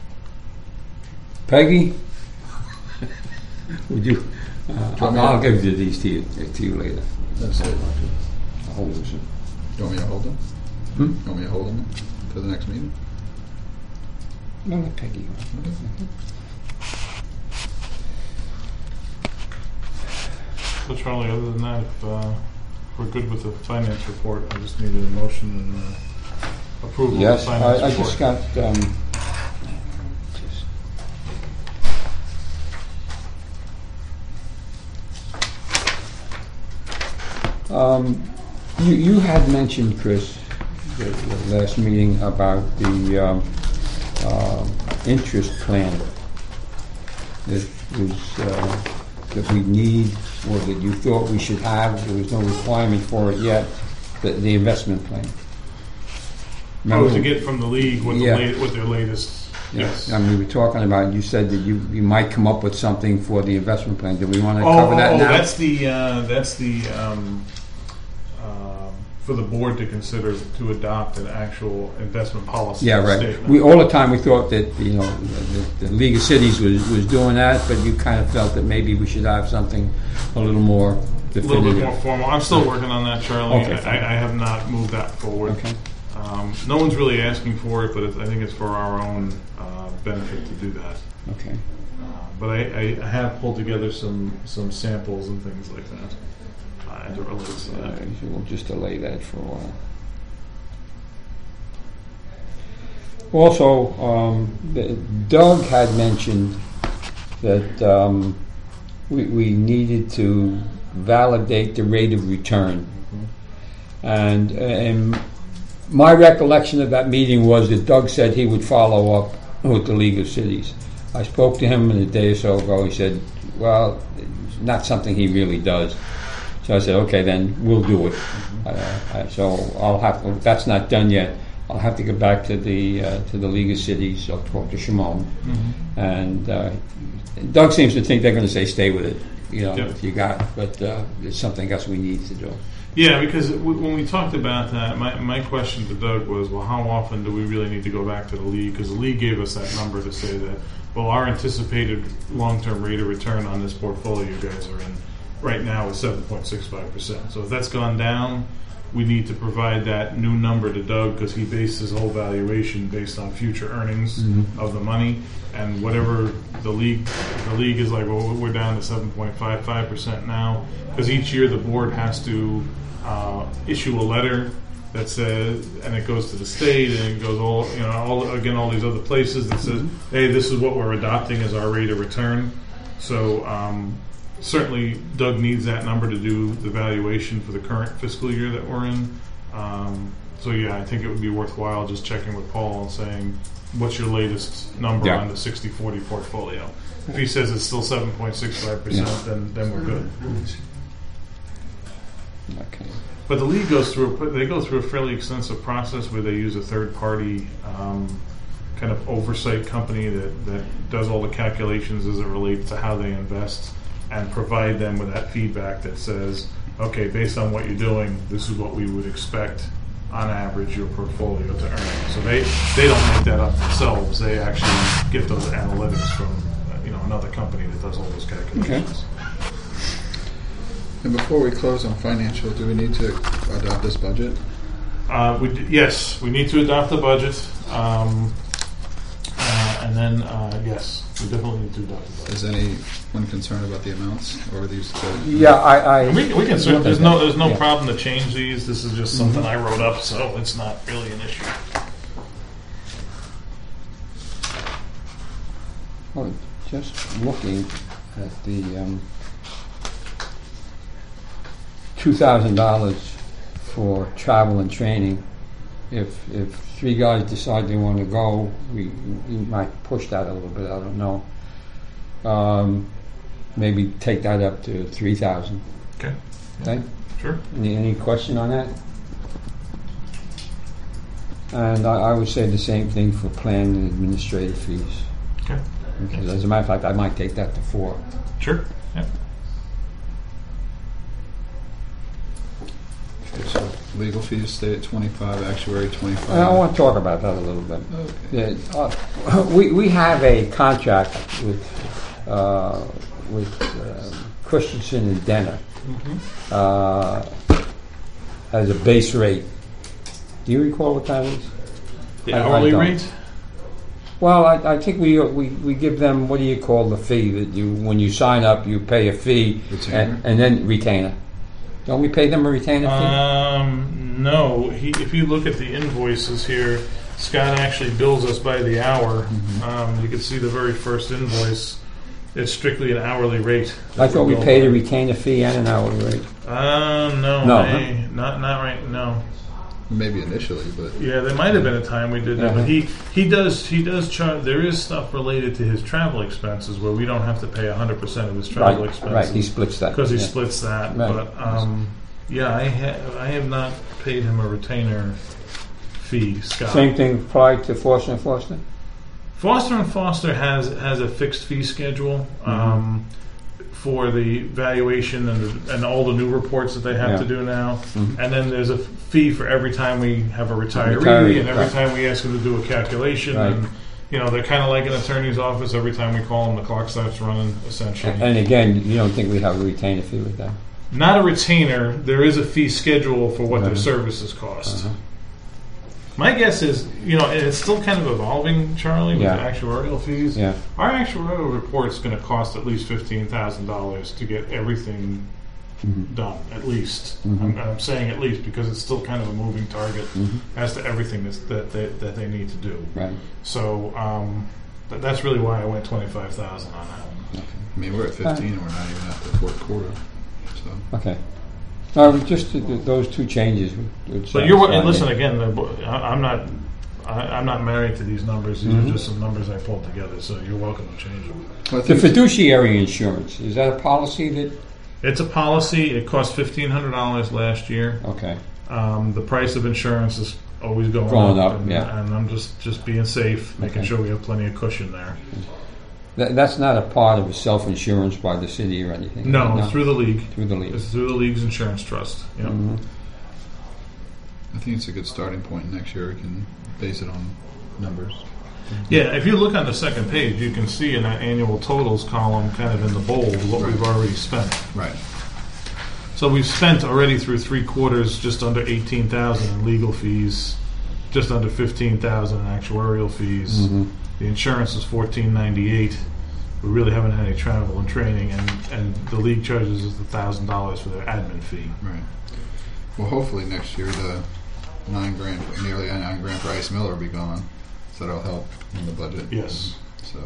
Peggy, would you? Uh, want I'll, me I'll to- give you these to you, to you later. that's it. I'll hold this. You want me to hold them? Hmm? You want me to hold them for the next meeting? No, let Peggy. So Charlie, other than that, if uh, we're good with the finance report, I just needed a motion and uh, approval Yes, of the finance I, I report. just got. Um, just- um, you, you had mentioned, Chris, the, the last meeting about the um, uh, interest plan that was uh, that we need, or that you thought we should have. There was no requirement for it yet. The, the investment plan. Oh, Remember- to get from the league with, Yeah. the la- with their latest, yes. I mean, we were talking about, you said that you, you might come up with something for the investment plan. Do we want to Oh, cover that oh, now? that's the, uh, that's the, um, um, for the board to consider to adopt an actual investment policy Yeah, right. statement. We, all the time we thought that, you know, the, the League of Cities was, was doing that, but you kind of felt that maybe we should have something a little more little bit definitive. more formal. I'm still working on that, Charlie. Okay, fine. I, I have not moved that forward. Okay. Um, no one's really asking for it, but it's, I think it's for our own uh, benefit to do that. Okay. Uh, but I, I, I have pulled together some, some samples and things like that uh, as it relates to Uh, that. so we'll just delay that for a while. Also, um, the- Doug had mentioned that um, we, we needed to validate the rate of return. And, and my recollection of that meeting was that Doug said he would follow up with the League of Cities. I spoke to him a day or so ago. He said, well, it's not something he really does. So I said, okay, then we'll do it. Uh, I- so I'll have, if that's not done yet, I'll have to go back to the uh, to the League of Cities. I'll talk to Shimon. And uh, Doug seems to think they're going to say stay with it, you know, Yep. if you got it. But uh, there's something else we need to do. Yeah, because w- when we talked about that, my, my question to Doug was, well, how often do we really need to go back to the league? Because the league gave us that number to say that, well, our anticipated long-term rate of return on this portfolio you guys are in right now is seven point six five percent. So if that's gone down, we need to provide that new number to Doug because he based his whole valuation based on future earnings of the money. And whatever the league, the league is like, well, we're down to seven point five five percent now. Because each year the board has to uh, issue a letter that says, and it goes to the state, and it goes all, you know, all again, all these other places that says, hey, this is what we're adopting as our rate of return. So um, certainly Doug needs that number to do the valuation for the current fiscal year that we're in. Um, so yeah, I think it would be worthwhile just checking with Paul and saying, what's your latest number Yeah. on the sixty forty portfolio? If he says it's still seven point six five percent, Yeah. then then we're good. Okay. But the league goes through a, they go through a fairly extensive process where they use a third party um, kind of oversight company that, that does all the calculations as it relates to how they invest and provide them with that feedback that says, okay, based on what you're doing, this is what we would expect on average your portfolio to earn. So they, they don't make that up themselves. They actually get those analytics from uh, you know another company that does all those calculations. And before we close on financial, do we need to adopt this budget? Uh, we d- yes, we need to adopt the budget, um, uh, and then uh, yes, we definitely need to adopt the budget. Is anyone concerned about the amounts or are these? The, Yeah, I. I We, we can. cer- There's no. There's no Yeah. problem to change these. This is just something I wrote up, so it's not really an issue. Oh, just looking at the um, two thousand dollars for travel and training. If if three guys decide they want to go, we, we might push that a little bit. I don't know. Um, maybe take that up to three thousand. Okay. Okay. Sure. Any, any question on that? And I, I would say the same thing for plan and administrative fees. Okay. Because as a matter of fact, I might take that to four. Sure. Yeah. so legal fees stay at twenty-five, actuary twenty-five. And I want to talk about that a little bit. Okay. Yeah, uh, we we have a contract with uh, with uh, Christensen and Denner uh, as a base rate. Do you recall what that is? The I- I hourly don't. rate. Well, I, I think we, we we give them, what do you call the fee that you when you sign up you pay a fee Retainer? and, and then retainer. Don't we pay them a retainer fee? Um, no. He, if you look at the invoices here, Scott actually bills us by the hour. Um, you can see the very first invoice. It's strictly an hourly rate. I thought we We're paid a billed retainer fee and an hourly rate. by. Um, no. No, I- not not right. No. Maybe initially, but Yeah, there might have been a time we did that, Uh-huh. but he he does he does charge. There is stuff related to his travel expenses where we don't have to pay hundred percent of his travel Right, expenses. right. He splits that because he yeah. splits that. Right. But um, yeah, I ha- I have not paid him a retainer fee, Scott. Same thing applied to Foster and Foster. Foster and Foster has has a fixed fee schedule Mm-hmm. um, for the valuation and the, and all the new reports that they have Yeah. to do now. Mhm. And then there's a fee for every time we have a retiree, Retiree, and every right. time we ask them to do a calculation. Right. And you know, they're kind of like an attorney's office. Every time we call them, the clock starts running. Essentially, And again, you don't think we have a retainer fee with that? not a retainer. There is a fee schedule for what their Uh-huh. services cost. Uh-huh. My guess is, you know, and it's still kind of evolving, Charlie, with Yeah. the actuarial fees. Yeah. Our actuarial report's going to cost at least fifteen thousand dollars to get everything Mhm. done, at least. Mhm. I'm, I'm saying at least because it's still kind of a moving target Mhm. as to everything that's, that they, that they need to do. Right. So um, th- that's really why I went twenty-five thousand on that one. I mean, we're at fifteen, and we're not even at the fourth quarter. So Okay. No, just th- th- those two changes. would- would But you're, satisfy and me. listen again, the bo- I- I'm not, I, I'm not married to these numbers. These Mhm. are just some numbers I pulled together. So you're welcome to change them. Well, I The think fiduciary insurance, is that a policy that, It's a policy. It cost fifteen hundred dollars last year. okay, Um, the price of insurance is always going, Going up, up, and, yeah. and I'm just just being safe, making Okay. sure we have plenty of cushion there. that, that's not a part of a self-insurance by the city or anything? No, right? it's through the league. Through the league. It's through the league's insurance trust. Yeah. Mhm. I think it's a good starting point. Next year, we can base it on numbers. Yeah, if you look on the second page, you can see in that annual totals column, kind of in the bold, what we've already spent. Right. So we've spent already through three quarters just under eighteen thousand in legal fees, just under fifteen thousand in actuarial fees. Mhm. The insurance is fourteen ninety-eight. We really haven't had any travel and training, and, and the league charges us a thousand dollars for their admin fee. Right. Well, hopefully next year the nine grand, nearly nine grand for Ice Miller will be gone, so that'll help in the budget. Yes. So.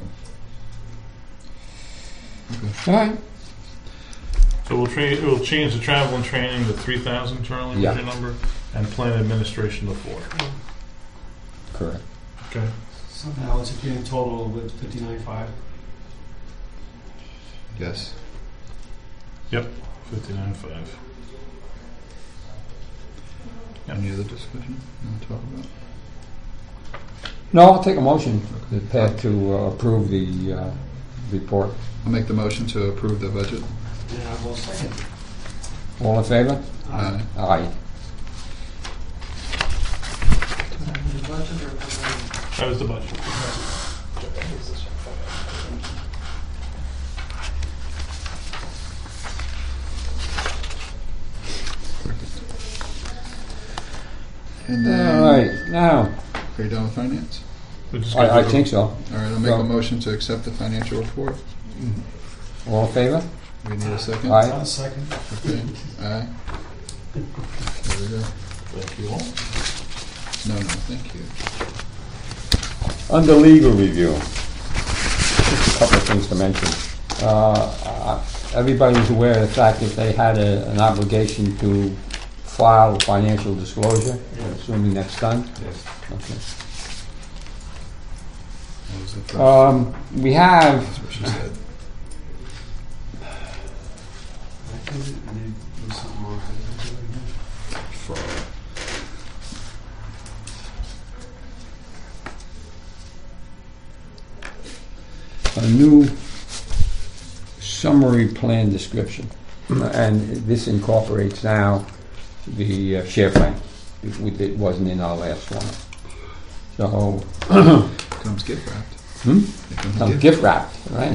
All right. So we'll tra- we'll change the travel and training to three thousand, Charlie, was Yeah. your number, and plan administration to four. Correct. Okay. So now it's a grand total with fifty-nine five. Yes. Fifty-nine five. Any other discussion you want to talk about? No, I'll take a motion to pass to uh, approve the uh, report. I'll make the motion to approve the budget. Yeah, I will second. All in favor? Aye. Aye. The budget or the- That was the budget. And then, All right, now, are you done with finance? We're just gonna I, I do- think so. All right, I'll make Well- a motion to accept the financial report. All in favor? We need a second. Aye. I'll second. Okay. Aye. There we go. Thank you all. No, no, thank you. Under legal review, just a couple of things to mention. Uh, uh, Everybody's aware of the fact that they had a, an obligation to file a financial disclosure, assuming that's done. Yes. Okay. What was the first? Um, we have, That's what she said. I think I did do something wrong. Fraud. a new summary plan description, and this incorporates now the uh, share plan. It, it wasn't in our last one. So, Comes gift wrapped. hmm? It comes Some gift- gift wrapped, right?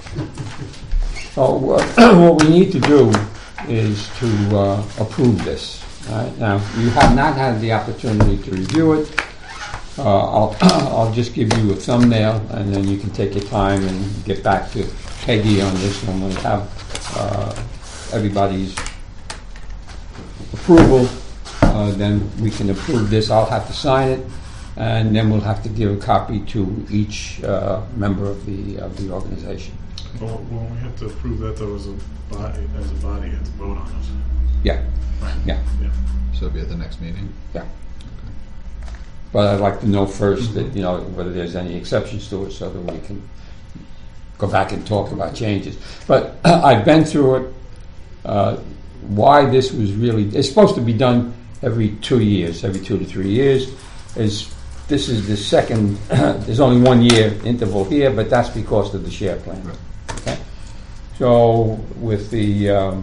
So what, what we need to do is to uh, approve this. Right? Now, you have not had the opportunity to review it. Uh, I'll, I'll just give you a thumbnail, and then you can take your time and get back to Peggy on this one when we have uh, everybody's approval. Uh, then we can approve this. I'll have to sign it, and then we'll have to give a copy to each uh, member of the of the organization. Well, well, we have to approve that though as a body, as a body, you have to vote on it. Yeah, Right. yeah, Yeah. So it'll be at the next meeting. yeah. But I'd like to know first that, you know, whether there's any exceptions to it so that we can go back and talk about changes. But I've been through it. Uh, why this was really, it's supposed to be done every two years, every two to three years. Is this is the second, there's only one year interval here, but that's because of the share plan. Right. Okay? So with the, um,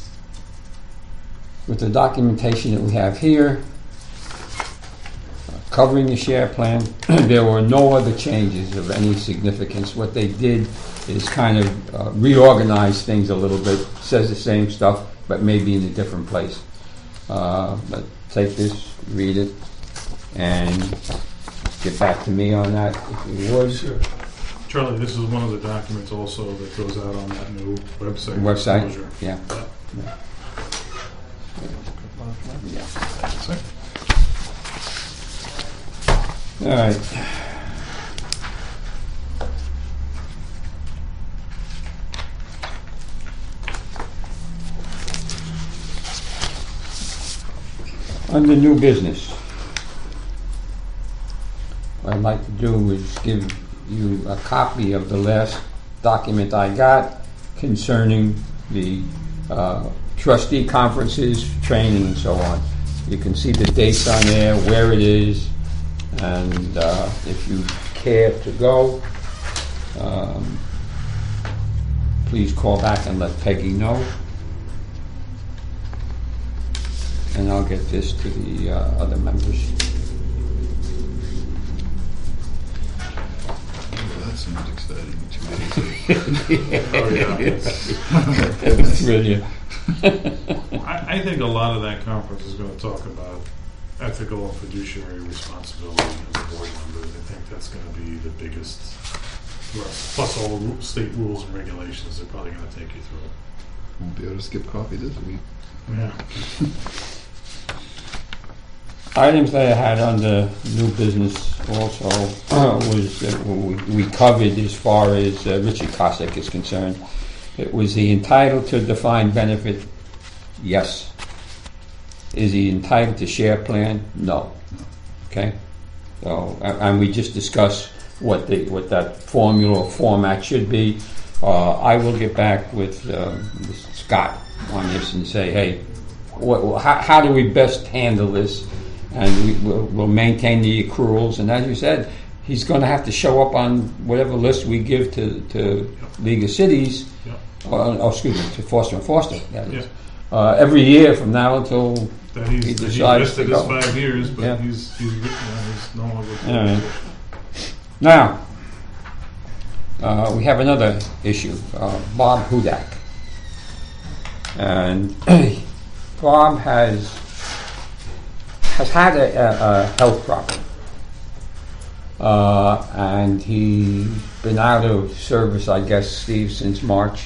with the documentation that we have here, covering the share plan. There were no other changes of any significance. What they did is kind of uh, reorganize things a little bit. Says the same stuff, but maybe in a different place. Uh, but take this, read it, and get back to me on that if you would. Sure. Charlie, this is one of the documents also that goes out on that new website. Website? disclosure. Yeah. Yeah. Yeah. See? All right. Under new business, what I'd like to do is give you a copy of the last document I got concerning the uh, trustee conferences, training, and so on. You can see the dates on there, where it is, and uh, if you care to go, um, please call back and let Peggy know. And I'll get this to the uh, other members. Oh, that sounds exciting. Two days. Oh, yeah. That was brilliant. I, I think a lot of that conference is going to talk about ethical and fiduciary responsibility as a board member. I think that's going to be the biggest thrust. Plus all the ru- state rules and regulations they're probably going to take you through. Won't be able to skip coffee this week. Yeah. Items that I had under new business also uh, was that we, we covered as far as uh, Richard Cossack is concerned. It was he entitled to defined benefit? Yes. Is he entitled to share plan? No. Okay. So and, and we just discussed what the what that formula or format should be. Uh, I will get back with uh, Scott on this and say, hey, what, how, how do we best handle this? And we, we'll, we'll maintain the accruals. And as you said, he's going to have to show up on whatever list we give to, to League of Cities, Yep. or, or excuse me, to Foster and Foster, that is. Yep. Uh, every year from now until That he's, He that he's decides listed to as go. five years, but Yeah. he's he's, written, uh, he's no longer. All right. Now, uh, we have another issue, uh, Bob Hudak. And Bob has has had a, a, a health problem. Uh, and he's been out of service, I guess, Steve, since March.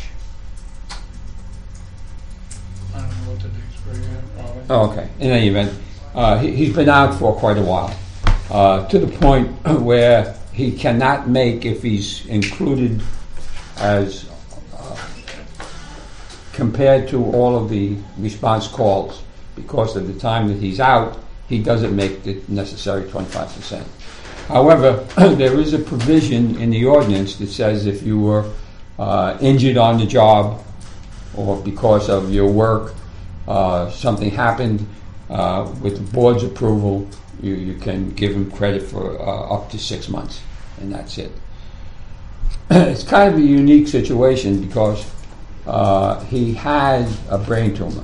I don't know what the dates were yet, probably. Oh, okay. In any event, uh, he, he's been out for quite a while, uh, to the point where he cannot make, if he's included as uh, compared to all of the response calls, because of the time that he's out, he doesn't make the necessary twenty-five percent. However, there is a provision in the ordinance that says if you were uh, injured on the job or because of your work, uh, something happened, uh, with the board's approval, you, you can give him credit for uh, up to six months, and that's it. It's kind of a unique situation because uh, he had a brain tumor.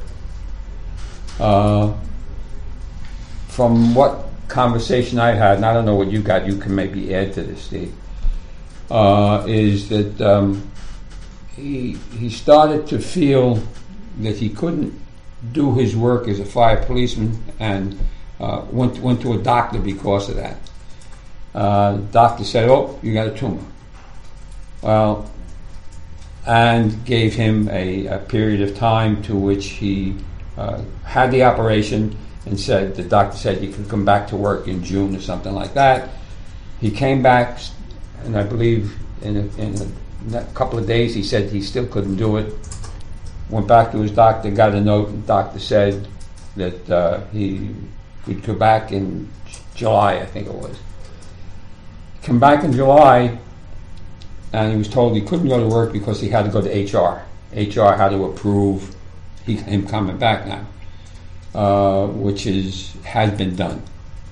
Uh, from what conversation I had, and I don't know what you got, you can maybe add to this, Steve, uh, is that um, he he started to feel that he couldn't do his work as a fire policeman, and uh, went went to a doctor because of that. Uh, the doctor said, "Oh, you got a tumor." Well, and gave him a, a period of time to which he uh, had the operation, and said the doctor said he could come back to work in June or something like that. He came back, and I believe in a, in a, in a couple of days he said he still couldn't do it. Went back to his doctor, got a note, and the doctor said that uh, he could come back in July, I think it was. Come back in July, and he was told he couldn't go to work because he had to go to H R. H R had to approve he, him coming back now. Uh, which is has been done.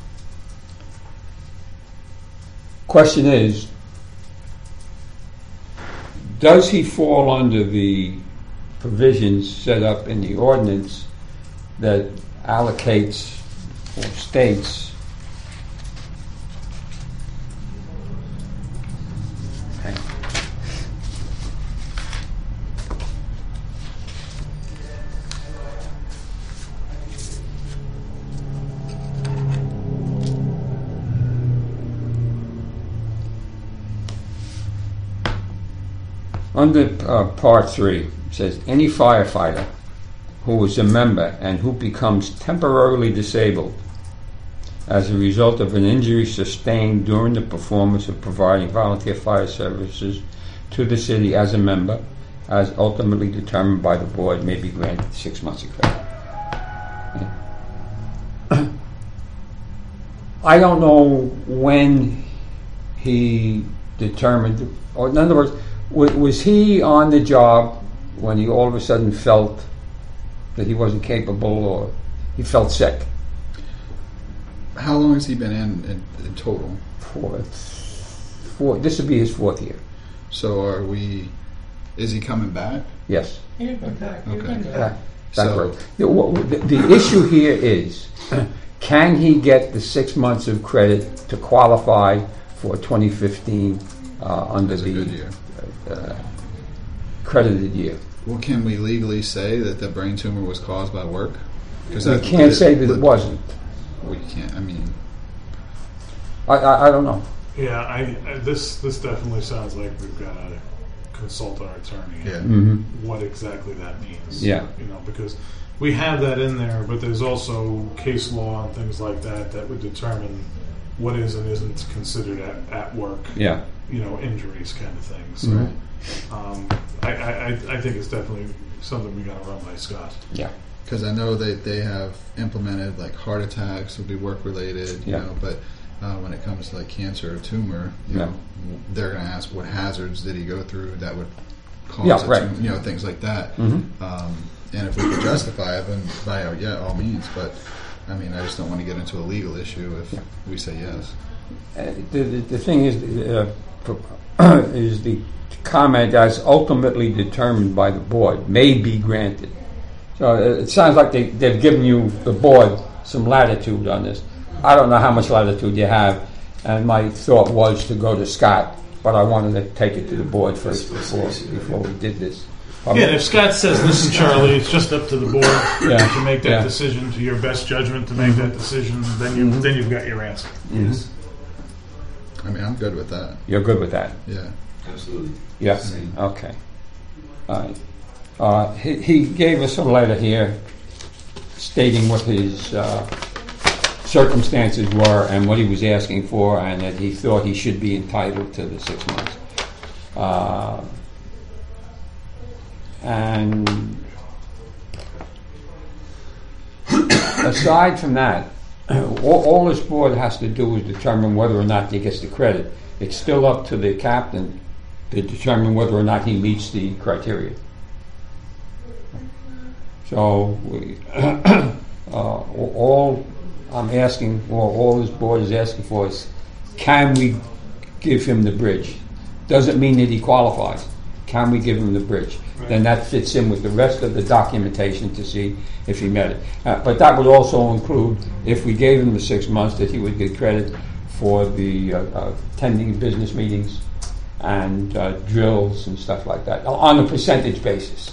Question is, does he fall under the provisions set up in the ordinance that allocates or states under uh, part three, it says any firefighter who is a member and who becomes temporarily disabled as a result of an injury sustained during the performance of providing volunteer fire services to the city as a member, as ultimately determined by the board, may be granted six months of credit. I don't know when he determined, or in other words, was, was he on the job when he all of a sudden felt that he wasn't capable, or he felt sick? How long has he been in, in, in total? For, for this would be his fourth year. So are we? Is he coming back? Yes. You've been back, you've Okay. been Yeah, back. that's So- right. The, what- the, the issue here is, can he get the six months of credit to qualify for twenty fifteen uh, under That's a the good year. uh, credited year? Well, can we legally say that the brain tumor was caused by work? Because We can't say that it wasn't. We can't. I mean, I, I, I don't know. Yeah, I, I this this definitely sounds like we've got to consult our attorney. yeah. Mm-hmm. What exactly that means. Yeah. You know, because we have that in there, but there's also case law and things like that that would determine what is and isn't considered at, at work. Yeah. You know, injuries kind of thing. So, Mhm. um, I, I, I I think it's definitely something we got to run by Scott. Yeah. Because I know they, they have implemented like heart attacks would be work related, you Yeah. know, but uh, when it comes to like cancer or tumor, you Yeah. know, they're going to ask what hazards did he go through that would cause Yeah, a right. tumor, you know, things like that. Mm-hmm. Um, and if we could justify it, then by all- yeah, all means. But I mean, I just don't want to get into a legal issue if Yeah. we say yes. Uh, the, the, the thing is, uh, pro- is the comment as ultimately determined by the board may be granted. So uh, it sounds like they, they've given you, the board, some latitude on this. I don't know how much latitude you have, and my thought was to go to Scott, but I wanted to take it to the board first before, before we did this. Yeah, and if Scott says, listen, Charlie, it's just up to the board Yeah. to make that Yeah. decision, to your best judgment to make that decision, then you Mhm. then you've got your answer. Mhm. I mean, I'm good with that. You're good with that? Yeah. Absolutely. Yes. Same. Okay. All right. Uh, he, he gave us a letter here stating what his uh, circumstances were and what he was asking for, and that he thought he should be entitled to the six months. Uh, and aside from that, all, all this board has to do is determine whether or not he gets the credit. It's still up to the captain to determine whether or not he meets the criteria. So, we, uh, all I'm asking, or all this board is asking for is, can we give him the bridge? Doesn't mean that he qualifies. Can we give him the bridge? Then that fits in with the rest of the documentation to see if he met it. Uh, but that would also include, if we gave him the six months, that he would get credit for the uh, uh, attending business meetings and uh, drills and stuff like that, on a percentage basis.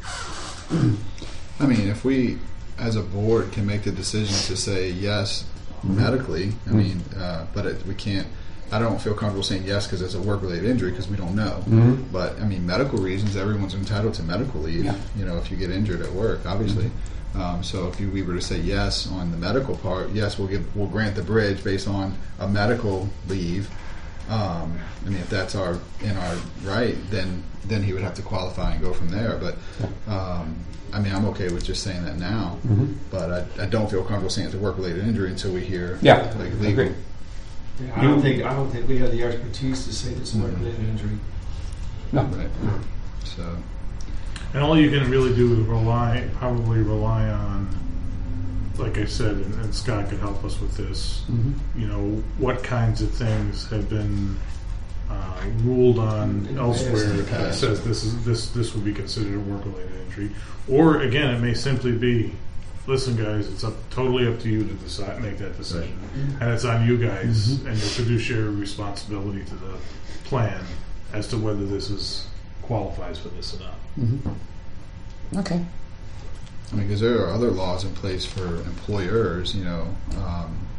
I mean, if we, as a board, can make the decision to say yes medically, I Mhm. mean, uh, but it, we can't. I don't feel comfortable saying yes because it's a work-related injury because we don't know. Mhm. But I mean, medical reasons, everyone's entitled to medical leave. Yeah. You know, if you get injured at work, obviously. Um, so if you, we were to say yes on the medical part, yes, we'll give, we'll grant the bridge based on a medical leave. Um, I mean, if that's our in our right, then then he would have to qualify and go from there. But um, I mean, I'm okay with just saying that now. Mhm. But I, I don't feel comfortable saying it's a work-related injury until we hear Yeah, like I legal. agree. Yeah, I don't think I don't think we have the expertise to say it's a work-related injury. No. Right. So And all you can really do is rely, probably rely on, like I said, and, and Scott could help us with this, Mhm. you know, what kinds of things have been uh, ruled on In the elsewhere past. that says this is this this would be considered a work-related injury, or again, it may simply be, listen, guys, it's up totally up to you to decide, make that decision, and it's on you guys Mm-hmm. and your fiduciary responsibility to the plan as to whether this is qualifies for this or not. Mhm. Okay. I mean, because there are other laws in place for employers, you know, um,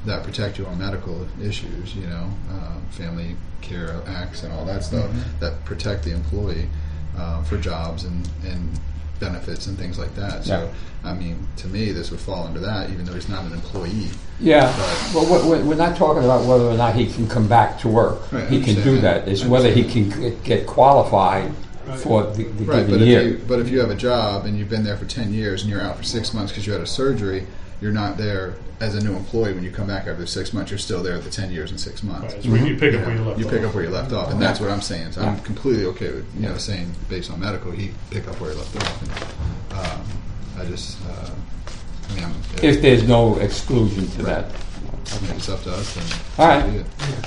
that protect you on medical issues, you know, um, Family Care Acts and all that stuff Mm-hmm. that protect the employee uh, for jobs and, and benefits and things like that. So, I mean, to me, this would fall under that, even though he's not an employee. Yeah, But- well, we're- we're we're not talking about whether or not he can come back to work. Right, I He can do understand that. that. It's I whether he understand can get- get qualified for the the Right, given but if year. you but if you have a job and you've been there for ten years and you're out for six months because you had a surgery, you're not there as a new employee. When you come back after six months, you're still there at the ten years and six months. Right, it's where you pick You up where you know, left you off. pick up where you left off, and that's what I'm saying. So I'm Yeah. completely okay with you know saying based on medical, he pick up where he left off. And, um, I just, uh, I mean, I'm, If there's no exclusion to that. I mean, it's up to us. Then All right. so be it.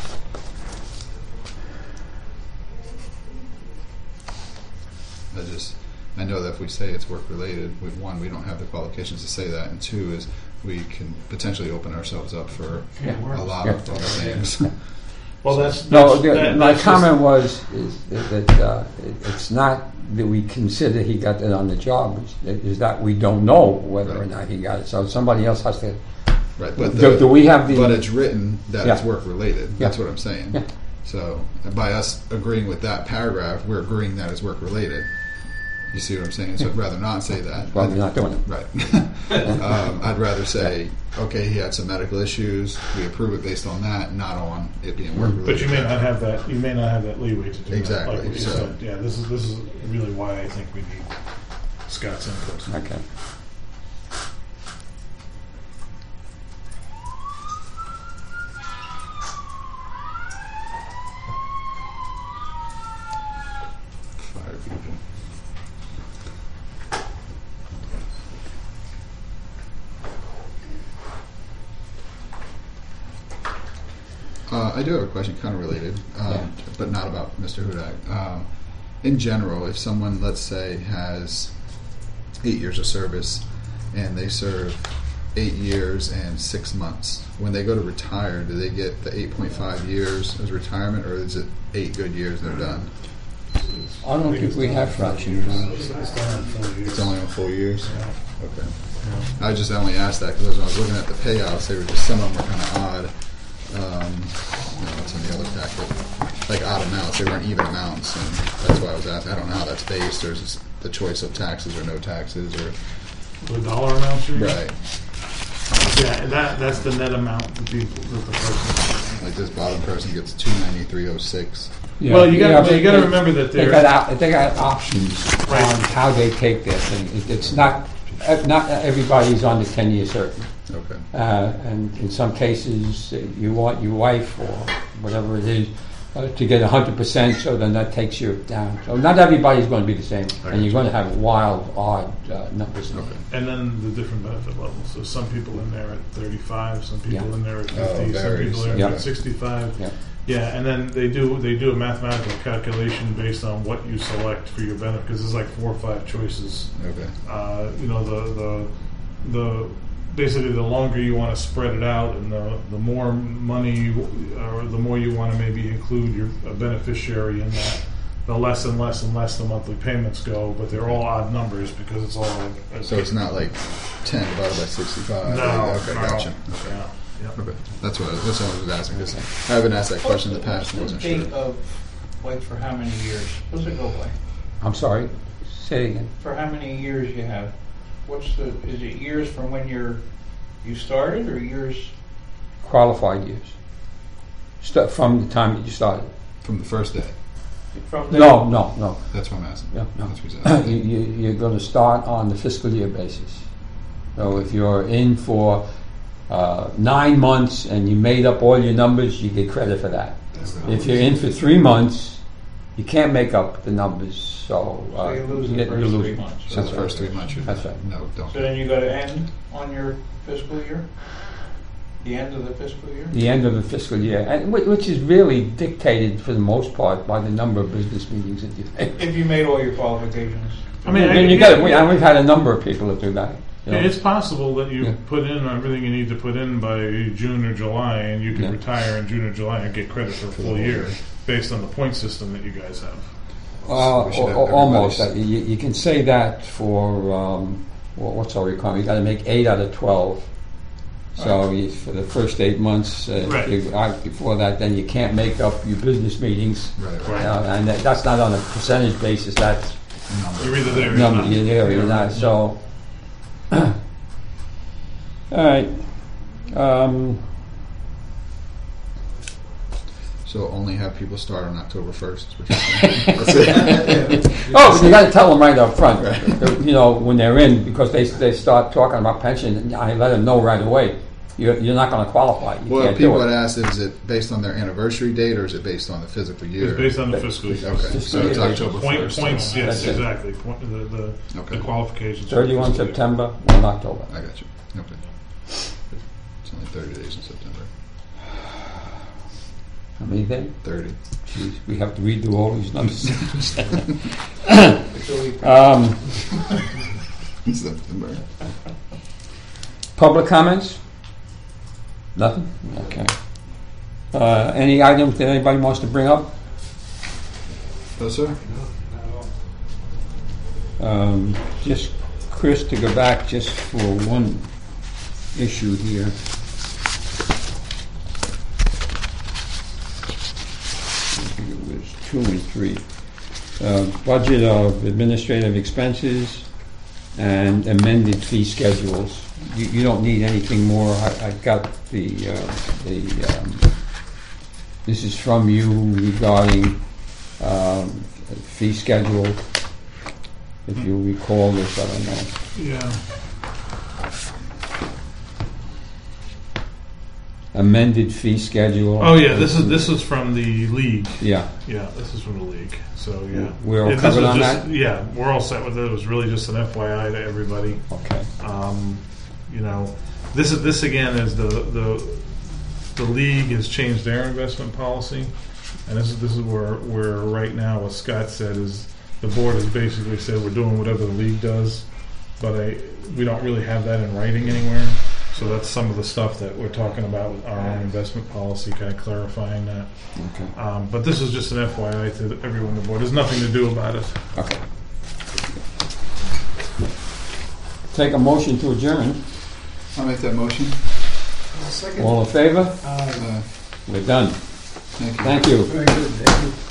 I just, I know that if we say it's work related, we, one, we don't have the qualifications to say that, and two is we can potentially open ourselves up for Yeah, a lot Yeah. of other things. Well, that's, No, that's, the- that, my that's comment was is that uh, it- it's not that we consider he got it on the job, is is that we don't know whether or Right. not he got it. So somebody else has to. Right, but Do, the, do we have the? but it's written that it's Yeah. work related. That's Yeah. what I'm saying. Yeah. So by us agreeing with that paragraph, we're agreeing that it's work related. You see what I'm saying? So I'd rather not say that. Well, we're not doing it. Right. um, I'd rather say, okay, he had some medical issues. We approve it based on that, not on it being work related. But you may not have that. You may not have that leeway to do Exactly, that. Like what you so- said. Yeah, this is this is really why I think we need Scott's input. Okay. Fire people. Uh, I do have a question, kind of related, um, Yeah. but not about Mister Hudak. Um, in general, if someone, let's say, has eight years of service and they serve eight years and six months, when they go to retire, do they get the eight point five years as retirement, or is it eight good years and they're done? I don't think we have fractions. It's, it's done in four years. It's only on full years? Yeah. Okay. I just only asked that because when I was looking at the payouts, they were just, some of them were kind of odd. Um, you know, it's in the other packet. Like odd amounts, they weren't even amounts, and that's why I was asking. I don't know how that's based, or is it the choice of taxes or no taxes, or The dollar amount, you mean? right? Yeah, and that that's the net amount that people that the person. Like this bottom person gets two ninety three oh six. Yeah. Well, you got Yeah, to but you got to they- remember that They they're got op- they got options Right. on how they take their thing. It, it's not uh, not everybody's on the ten year certain. Okay. Uh, and in some cases, uh, you want your wife or whatever it is uh, to get one hundred percent, so then that takes you down. So not everybody's going to be the same, I and you're got going to have wild, odd uh, numbers. Okay. and then the different benefit levels. So some people in there at thirty-five, some people Yeah. in there at Oh, fifty, some varies. people in Yeah. there at sixty-five. Yeah. Yeah, and then they do they do a mathematical calculation based on what you select for your benefit because there's like four or five choices. Okay. Uh, you know the the the basically the longer you want to spread it out and the the more money you, or the more you want to maybe include your a beneficiary in that, the less and less and less the monthly payments go. But they're all odd numbers because it's all. A, So it's not like ten divided by sixty-five. No, Okay, no. gotcha. Okay. Yeah, yeah. Okay. That's what I, that's what I was asking. 'Cause I haven't asked that question in the past and What's wasn't the date sure. of, like, for how many years? What's it go by? I'm sorry. Say it again. For how many years you have? What's the, is it years from when you're, you started, or years? Qualified years. St- from the time that you started. From the first day. From the? No, no, no. That's what I'm asking. Yeah, no. That's what he's asking. you, you, you're going to start on the fiscal year basis. So if you're in for uh, nine months and you made up all your numbers, you get credit for that. If you're in for three months, you can't make up the numbers, so, uh, So you lose the get- first you lose three it. months. So the first three months, you That's right. no, don't. So then you gotta end on your fiscal year? The end of the fiscal year? The end of the fiscal year, and whi- which is really dictated for the most part by the number of business meetings that you take. If you made all your qualifications. I mean, Then you got, we, and we've had a number of people that do that. you know. Yeah, it's possible that you Yeah. put in everything you need to put in by June or July, and you can Yeah. retire in June or July and get credit for a full year based on the point system that you guys have. Uh, We should al- have al- almost. everybody's- You, you can say that for um, wha- what's our requirement? You got to make eight out of twelve. So you, for the first eight months, uh, Right. you, uh, before that, then you can't make up your business meetings. Right, Right. Uh, and that, that's not on a percentage basis, that's You're either there or you're number, not. you're there, you're not, so. All right. Um, So only have people start on October first. That's it. oh, you gotta tell them right up front, Right. you know, when they're in, because they, they start talking about pension, I let them know right away, you're, you're not gonna qualify, you Well, can't people do had it. asked, is it based on their anniversary date or is it based on the physical year? It's based on the fiscal year. Okay, Just so it's year. October Point, first. points, yes, That's it. exactly. Point, the, the, Okay. the qualifications. for Thirty-one fiscal year. September, one October. I got you. Okay. It's only thirty days in September. How many days? Thirty. Jeez, we have to redo all these numbers. It's a week. Um, In September. public comments? Nothing? Okay. Uh, any items that anybody wants to bring up? No, sir. Um, just, Chris, to go back just for one issue here. I think it was two and three. Uh, budget of administrative expenses and amended fee schedules. You, you don't need anything more. I, I got the, uh, the, um, this is from you regarding, um, fee schedule. If you recall this, I don't know. Yeah. Amended fee schedule. Oh yeah, this is this is from the league. Yeah. Yeah, this is from the league. So yeah, We're all Yeah, this covered was on just- that? Yeah, we're all set with it. It was really just an F Y I to everybody. Okay. Um, you know, this is this again is the the the league has changed their investment policy, and this is this is where where right now what Scott said is the board has basically said we're doing whatever the league does, but I we don't really have that in writing anywhere. So that's some of the stuff that we're talking about with our own investment policy, kind of clarifying that. Okay. Um, but this is just an F Y I to everyone on the board. There's nothing to do about it. Okay. Take a motion to adjourn. I'll make that motion. Second. All in favor? Uh, Uh, We're done. thank you. Thank you. Very good, thank you.